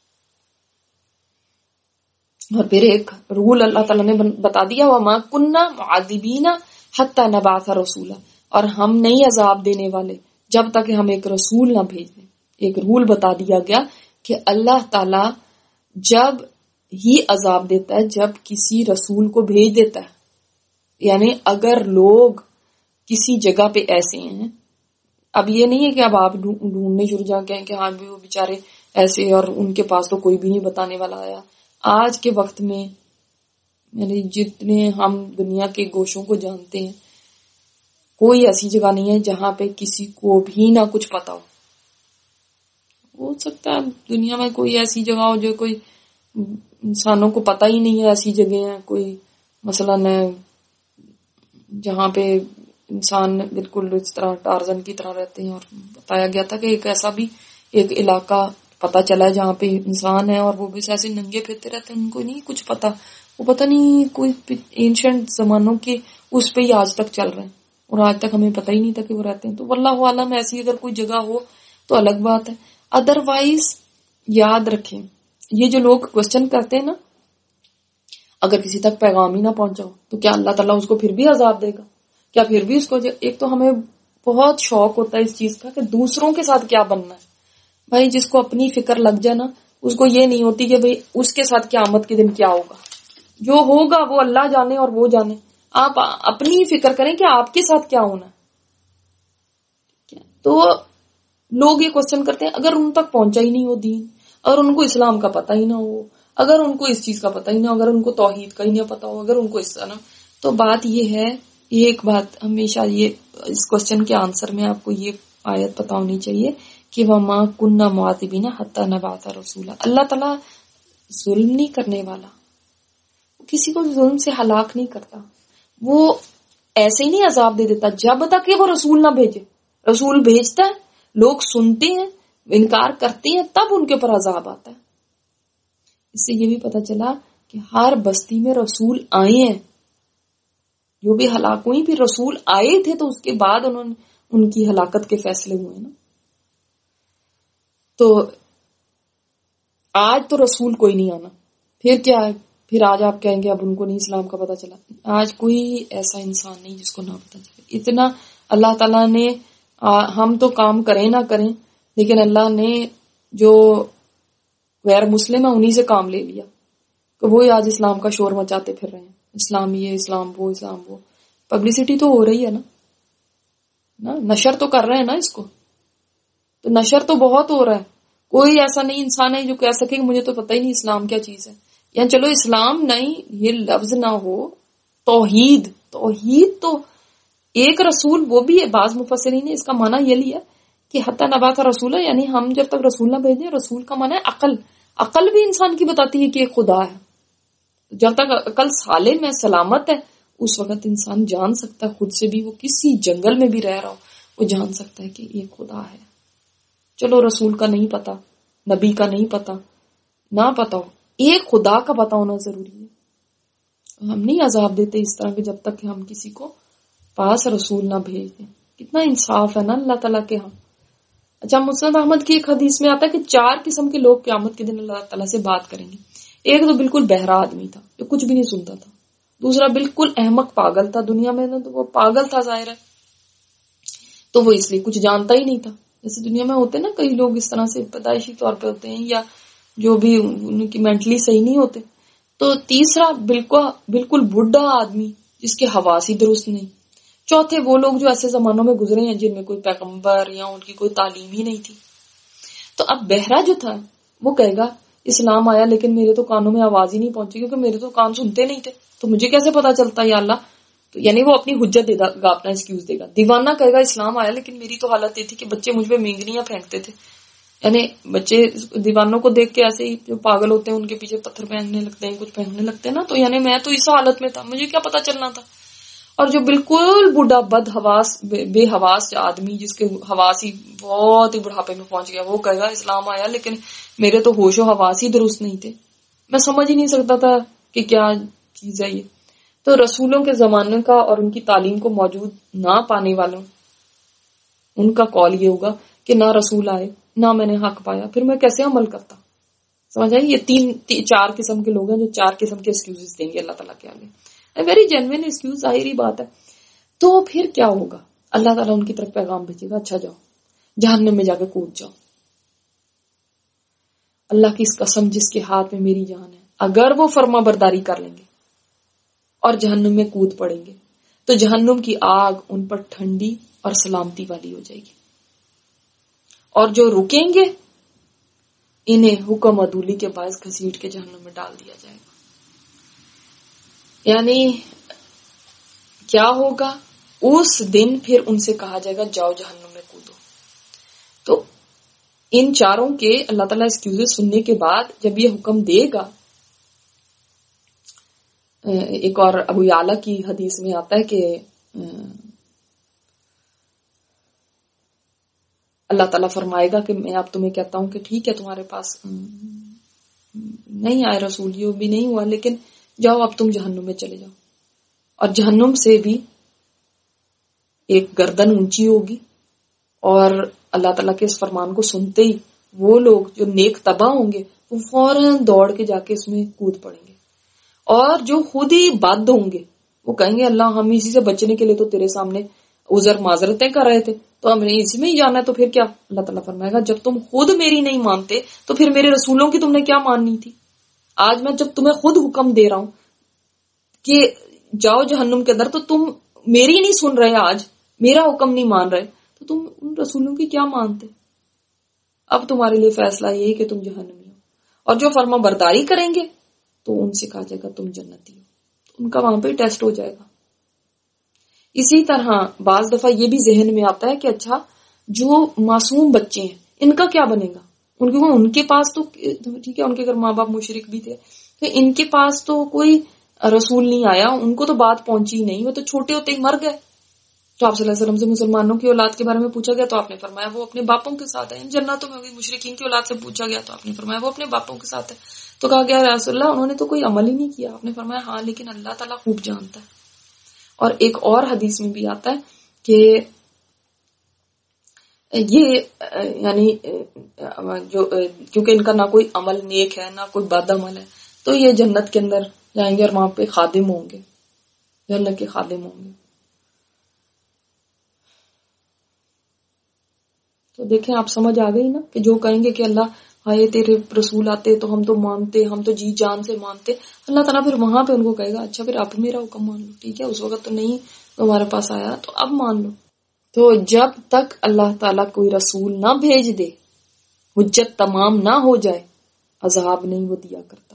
S1: اور پھر ایک رول اللہ تعالیٰ نے بتا دیا, وَمَا كُنَّا مُعَذِّبِينَ حَتَّى نَبْعَثَ رَسُولًا, اور ہم نہیں عذاب دینے والے جب تک ہم ایک رسول نہ بھیج دیں. ایک رول بتا دیا گیا کہ اللہ تعالیٰ جب ہی عذاب دیتا ہے جب کسی رسول کو بھیج دیتا ہے. یعنی اگر لوگ کسی جگہ پہ ایسے ہیں, اب یہ نہیں ہے کہ اب آپ ڈھونڈنے شروع جا کے کہ ہاں بھی وہ بیچارے ایسے اور ان کے پاس تو کوئی بھی نہیں بتانے والا آیا. آج کے وقت میں یعنی جتنے ہم دنیا کے گوشوں کو جانتے ہیں, کوئی ایسی جگہ نہیں ہے جہاں پہ کسی کو بھی نہ کچھ پتا ہو سکتا ہے دنیا میں کوئی ایسی جگہ ہو جو کوئی انسانوں کو پتہ ہی نہیں ہے. ایسی جگہ ہیں کوئی مثلاً جہاں پہ انسان بالکل اس طرح ٹارزن کی طرح رہتے ہیں, اور بتایا گیا تھا کہ ایک ایسا بھی ایک علاقہ پتا چلا ہے جہاں پہ انسان ہے اور وہ بھی ایسے ننگے پھرتے رہتے ہیں, ان کو نہیں کچھ پتا, وہ پتہ نہیں کوئی اینشنٹ زمانوں کے اس پہ ہی آج تک چل رہے ہیں, اور آج تک ہمیں پتہ ہی نہیں تھا کہ وہ رہتے ہیں. تو واللہ عالم ایسی اگر کوئی جگہ ہو تو الگ بات ہے. ادروائز یاد رکھیں, یہ جو لوگ کوشچن کرتے ہیں نا, اگر کسی تک پیغام ہی نہ پہنچاؤ تو کیا اللہ تعالیٰ اس کو پھر بھی عذاب دے گا؟ کیا پھر بھی اس کو, ایک تو ہمیں بہت شوق ہوتا ہے اس چیز کا کہ دوسروں کے ساتھ کیا بننا ہے. بھائی جس کو اپنی فکر لگ جائے نا, اس کو یہ نہیں ہوتی کہ بھائی اس کے ساتھ قیامت کے دن کیا ہوگا. جو ہوگا وہ اللہ جانے اور وہ جانے, آپ اپنی فکر کریں کہ آپ کے ساتھ کیا ہونا ہے. تو لوگ یہ کوشچن کرتے ہیں اگر ان تک پہنچا ہی نہیں ہو دین, اگر ان کو اسلام کا پتہ ہی نہ ہو, اگر ان کو اس چیز کا پتہ ہی نہ ہو, اگر ان کو توحید کا ہی نہ پتا ہو, اگر ان کو اس طرح, تو بات یہ ہے, یہ ایک بات ہمیشہ یہ اس کوشچن کے آنسر میں آپ کو یہ آیت پتہ ہونی چاہیے کہ وَمَا كُنَّا مُعَذِّبِينَ حَتَّى نَبْعَثَ رَسُولًا. اللہ تعالیٰ ظلم نہیں کرنے والا, کسی کو ظلم سے ہلاک نہیں کرتا, وہ ایسے ہی نہیں عذاب دے دیتا جب تک کہ وہ رسول نہ بھیجے. رسول بھیجتا ہے, لوگ سنتے ہیں, انکار کرتے ہیں, تب ان کے اوپر عذاب آتا ہے. اس سے یہ بھی پتا چلا کہ ہر بستی میں رسول آئے ہیں، جو بھی ہلاک ہوئی پھر رسول آئے تھے تو اس کے بعد ان کی ہلاکت کے فیصلے ہوئے نا. تو آج تو رسول کوئی نہیں آنا، پھر کیا ہے، پھر آج آپ کہیں گے اب ان کو نہیں اسلام کا پتا چلا. آج کوئی ایسا انسان نہیں جس کو نہ پتا چلے. اتنا اللہ تعالیٰ نے، ہم تو کام کریں نہ کریں لیکن اللہ نے جو غیر مسلم ہے انہی سے کام لے لیا کہ وہی آج اسلام کا شور مچاتے پھر رہے ہیں، اسلام یہ، اسلام وہ، اسلام وہ. پبلسٹی تو ہو رہی ہے نا، نشر تو کر رہے ہیں نا اس کو، تو نشر تو بہت ہو رہا ہے. کوئی ایسا نہیں انسان ہے جو کہہ سکے کہ مجھے تو پتہ ہی نہیں اسلام کیا چیز ہے. یعنی چلو اسلام نہیں یہ لفظ نہ ہو، توحید تو ایک رسول، وہ بھی ہے بعض مفسرین نے اس کا معنی یہ لیا کہ حتی نبعث رسول، یعنی ہم جب تک رسول نہ بھیجیں. رسول کا معنی ہے عقل بھی انسان کی بتاتی ہے کہ ایک خدا ہے. جب تک عقل سالم ہے، سلامت ہے، اس وقت انسان جان سکتا ہے خود سے بھی، وہ کسی جنگل میں بھی رہ رہا ہو وہ جان سکتا ہے کہ ایک خدا ہے. چلو رسول کا نہیں پتا، نبی کا نہیں پتا، نہ پتا ہو، ایک خدا کا پتا ہونا ضروری ہے. ہم نہیں عذاب دیتے اس طرح کہ جب تک کہ ہم کسی کو پاس رسول نہ بھیج دیں. کتنا انصاف ہے نا اللہ تعالیٰ کے ہاں. اچھا، مسند احمد کی ایک حدیث میں آتا ہے کہ 4 قسم کے لوگ قیامت کے دن اللہ تعالیٰ سے بات کریں گے. ایک تو بالکل بہرا آدمی تھا جو کچھ بھی نہیں سنتا تھا. دوسرا بالکل احمق پاگل تھا، دنیا میں تو وہ پاگل تھا ظاہر ہے، تو وہ اس لیے کچھ جانتا ہی نہیں تھا. جیسے دنیا میں ہوتے نا کئی لوگ اس طرح سے پیدائشی طور پہ ہوتے ہیں یا جو بھی ان کی مینٹلی صحیح نہیں ہوتے. تو تیسرا بالکل بڈھا آدمی جس کے حواس ہی درست نہیں. چوتھے وہ لوگ جو ایسے زمانوں میں گزرے ہیں جن میں کوئی پیغمبر یا ان کی کوئی تعلیم ہی نہیں تھی. تو اب بہرا جو تھا وہ کہے گا اسلام آیا لیکن میرے تو کانوں میں آواز ہی نہیں پہنچی کیونکہ میرے تو کان سنتے نہیں تھے، تو مجھے کیسے پتا چلتا یا اللہ. تو یعنی وہ اپنی حجت دے گا، اپنا ایکسکیوز دے گا. دیوانہ کہے گا اسلام آیا لیکن میری تو حالت یہ تھی کہ بچے مجھ پہ مینگنیاں پھینکتے تھے. یعنی بچے دیوانوں کو دیکھ کے ایسے ہی جو پاگل ہوتے ہیں ان کے پیچھے پتھر پھینکنے لگتے ہیں، کچھ پھینکنے لگتے ہیں نا. تو یعنی میں تو اس حالت میں تھا، مجھے کیا پتا چلنا تھا. اور جو بالکل بوڑھا بد حواس بے حواس آدمی جس کے حواس ہی بہت ہی بڑھاپے میں پہنچ گیا، وہ کہے گا اسلام آیا لیکن میرے تو ہوش و حواس ہی درست نہیں تھے، میں سمجھ ہی نہیں سکتا تھا کہ کیا چیز ہے یہ. تو رسولوں کے زمانے کا اور ان کی تعلیم کو موجود نہ پانے والوں ان کا قول یہ ہوگا کہ نہ رسول آئے نہ میں نے حق پایا، پھر میں کیسے عمل کرتا. سمجھ آئی؟ یہ 4 قسم کے لوگ ہیں جو 4 قسم کے ایکسکیوزز دیں گے اللہ تعالیٰ کے آگے. ویری جینوین ایکسکیوز، ظاہری بات ہے. تو پھر کیا ہوگا؟ اللہ تعالیٰ ان کی طرف پیغام بھیجے گا، اچھا جاؤ جہنم میں جا کے کود جاؤ. اللہ کی اس قسم جس کے ہاتھ میں میری جان ہے، اگر وہ فرما برداری کر لیں گے اور جہنم میں کود پڑیں گے تو جہنم کی آگ ان پر ٹھنڈی اور سلامتی والی ہو جائے گی، اور جو رکیں گے انہیں حکم عدولی کے باعث گھسیٹ کے جہنم میں ڈال دیا جائے گا. یعنی کیا ہوگا اس دن؟ پھر ان سے کہا جائے گا جاؤ جہنم میں کودو. تو ان 4 کے اللہ تعالیٰ ایکسکیوزز سننے کے بعد جب یہ حکم دے گا، ایک اور ابو یعلا کی حدیث میں آتا ہے کہ اللہ تعالیٰ فرمائے گا کہ میں اب تمہیں کہتا ہوں کہ ٹھیک ہے تمہارے پاس نہیں آئے رسول، یہ بھی نہیں ہوا، لیکن جاؤ اب تم جہنم میں چلے جاؤ. اور جہنم سے بھی ایک گردن اونچی ہوگی، اور اللہ تعالیٰ کے اس فرمان کو سنتے ہی وہ لوگ جو نیک تباہ ہوں گے وہ فوراً دوڑ کے جا کے اس میں کود پڑیں گے. اور جو خود ہی بد ہوں گے وہ کہیں گے اللہ ہم اسی سے بچنے کے لیے تو تیرے سامنے عذر معذرتیں کر رہے تھے، تو ہم نے اسی میں ہی جانا ہے. تو پھر کیا؟ اللہ تعالیٰ فرمائے گا جب تم خود میری نہیں مانتے تو پھر میرے رسولوں کی تم نے کیا ماننی تھی؟ آج میں جب تمہیں خود حکم دے رہا ہوں کہ جاؤ جہنم کے اندر تو تم میری نہیں سن رہے، آج میرا حکم نہیں مان رہے، تو تم ان رسولوں کی کیا مانتے؟ اب تمہارے لیے فیصلہ یہ ہے کہ تم جہنمی ہو، اور جو فرما برداری کریں گے تو ان سے کہا جائے گا تم جنتی ہو. ان کا وہاں پہ ٹیسٹ ہو جائے گا. اسی طرح بعض دفعہ یہ بھی ذہن میں آتا ہے کہ اچھا جو معصوم بچے ہیں ان کا کیا بنے گا؟ ان کے پاس تو ٹھیک ہے، ان کے اگر ماں باپ مشرک بھی تھے تو ان کے پاس تو کوئی رسول نہیں آیا، ان کو تو بات پہنچی نہیں، وہ تو چھوٹے ہوتے ہی مر گئے. تو آپ صلی اللہ علیہ وسلم سے مسلمانوں کی اولاد کے بارے میں پوچھا گیا تو آپ نے فرمایا وہ اپنے باپوں کے ساتھ ہے. جنتوں میں ہوگی. مشرکین کی اولاد سے پوچھا گیا تو آپ نے فرمایا وہ اپنے باپوں کے ساتھ ہے. تو کہا کہ رسول اللہ انہوں نے تو کوئی عمل ہی نہیں کیا. آپ نے فرمایا ہاں لیکن اللہ تعالیٰ خوب جانتا ہے. اور ایک اور حدیث میں بھی آتا ہے کہ یہ یعنی جو کیونکہ ان کا نہ کوئی عمل نیک ہے نہ کوئی بد عمل ہے، تو یہ جنت کے اندر جائیں گے اور وہاں پہ خادم ہوں گے، جنت کے خادم ہوں گے. تو دیکھیں آپ سمجھ آ گئی نا کہ جو کہیں گے کہ اللہ ہائے تیرے رسول آتے تو ہم تو مانتے، ہم تو جی جان سے مانتے، اللہ تعالیٰ پھر وہاں پہ ان کو کہے گا اچھا پھر اب میرا حکم مان لو. ٹھیک ہے، اس وقت تو نہیں تمہارے پاس آیا تو اب مان لو. تو جب تک اللہ تعالیٰ کوئی رسول نہ بھیج دے، حجت تمام نہ ہو جائے، عذاب نہیں وہ دیا کرتا.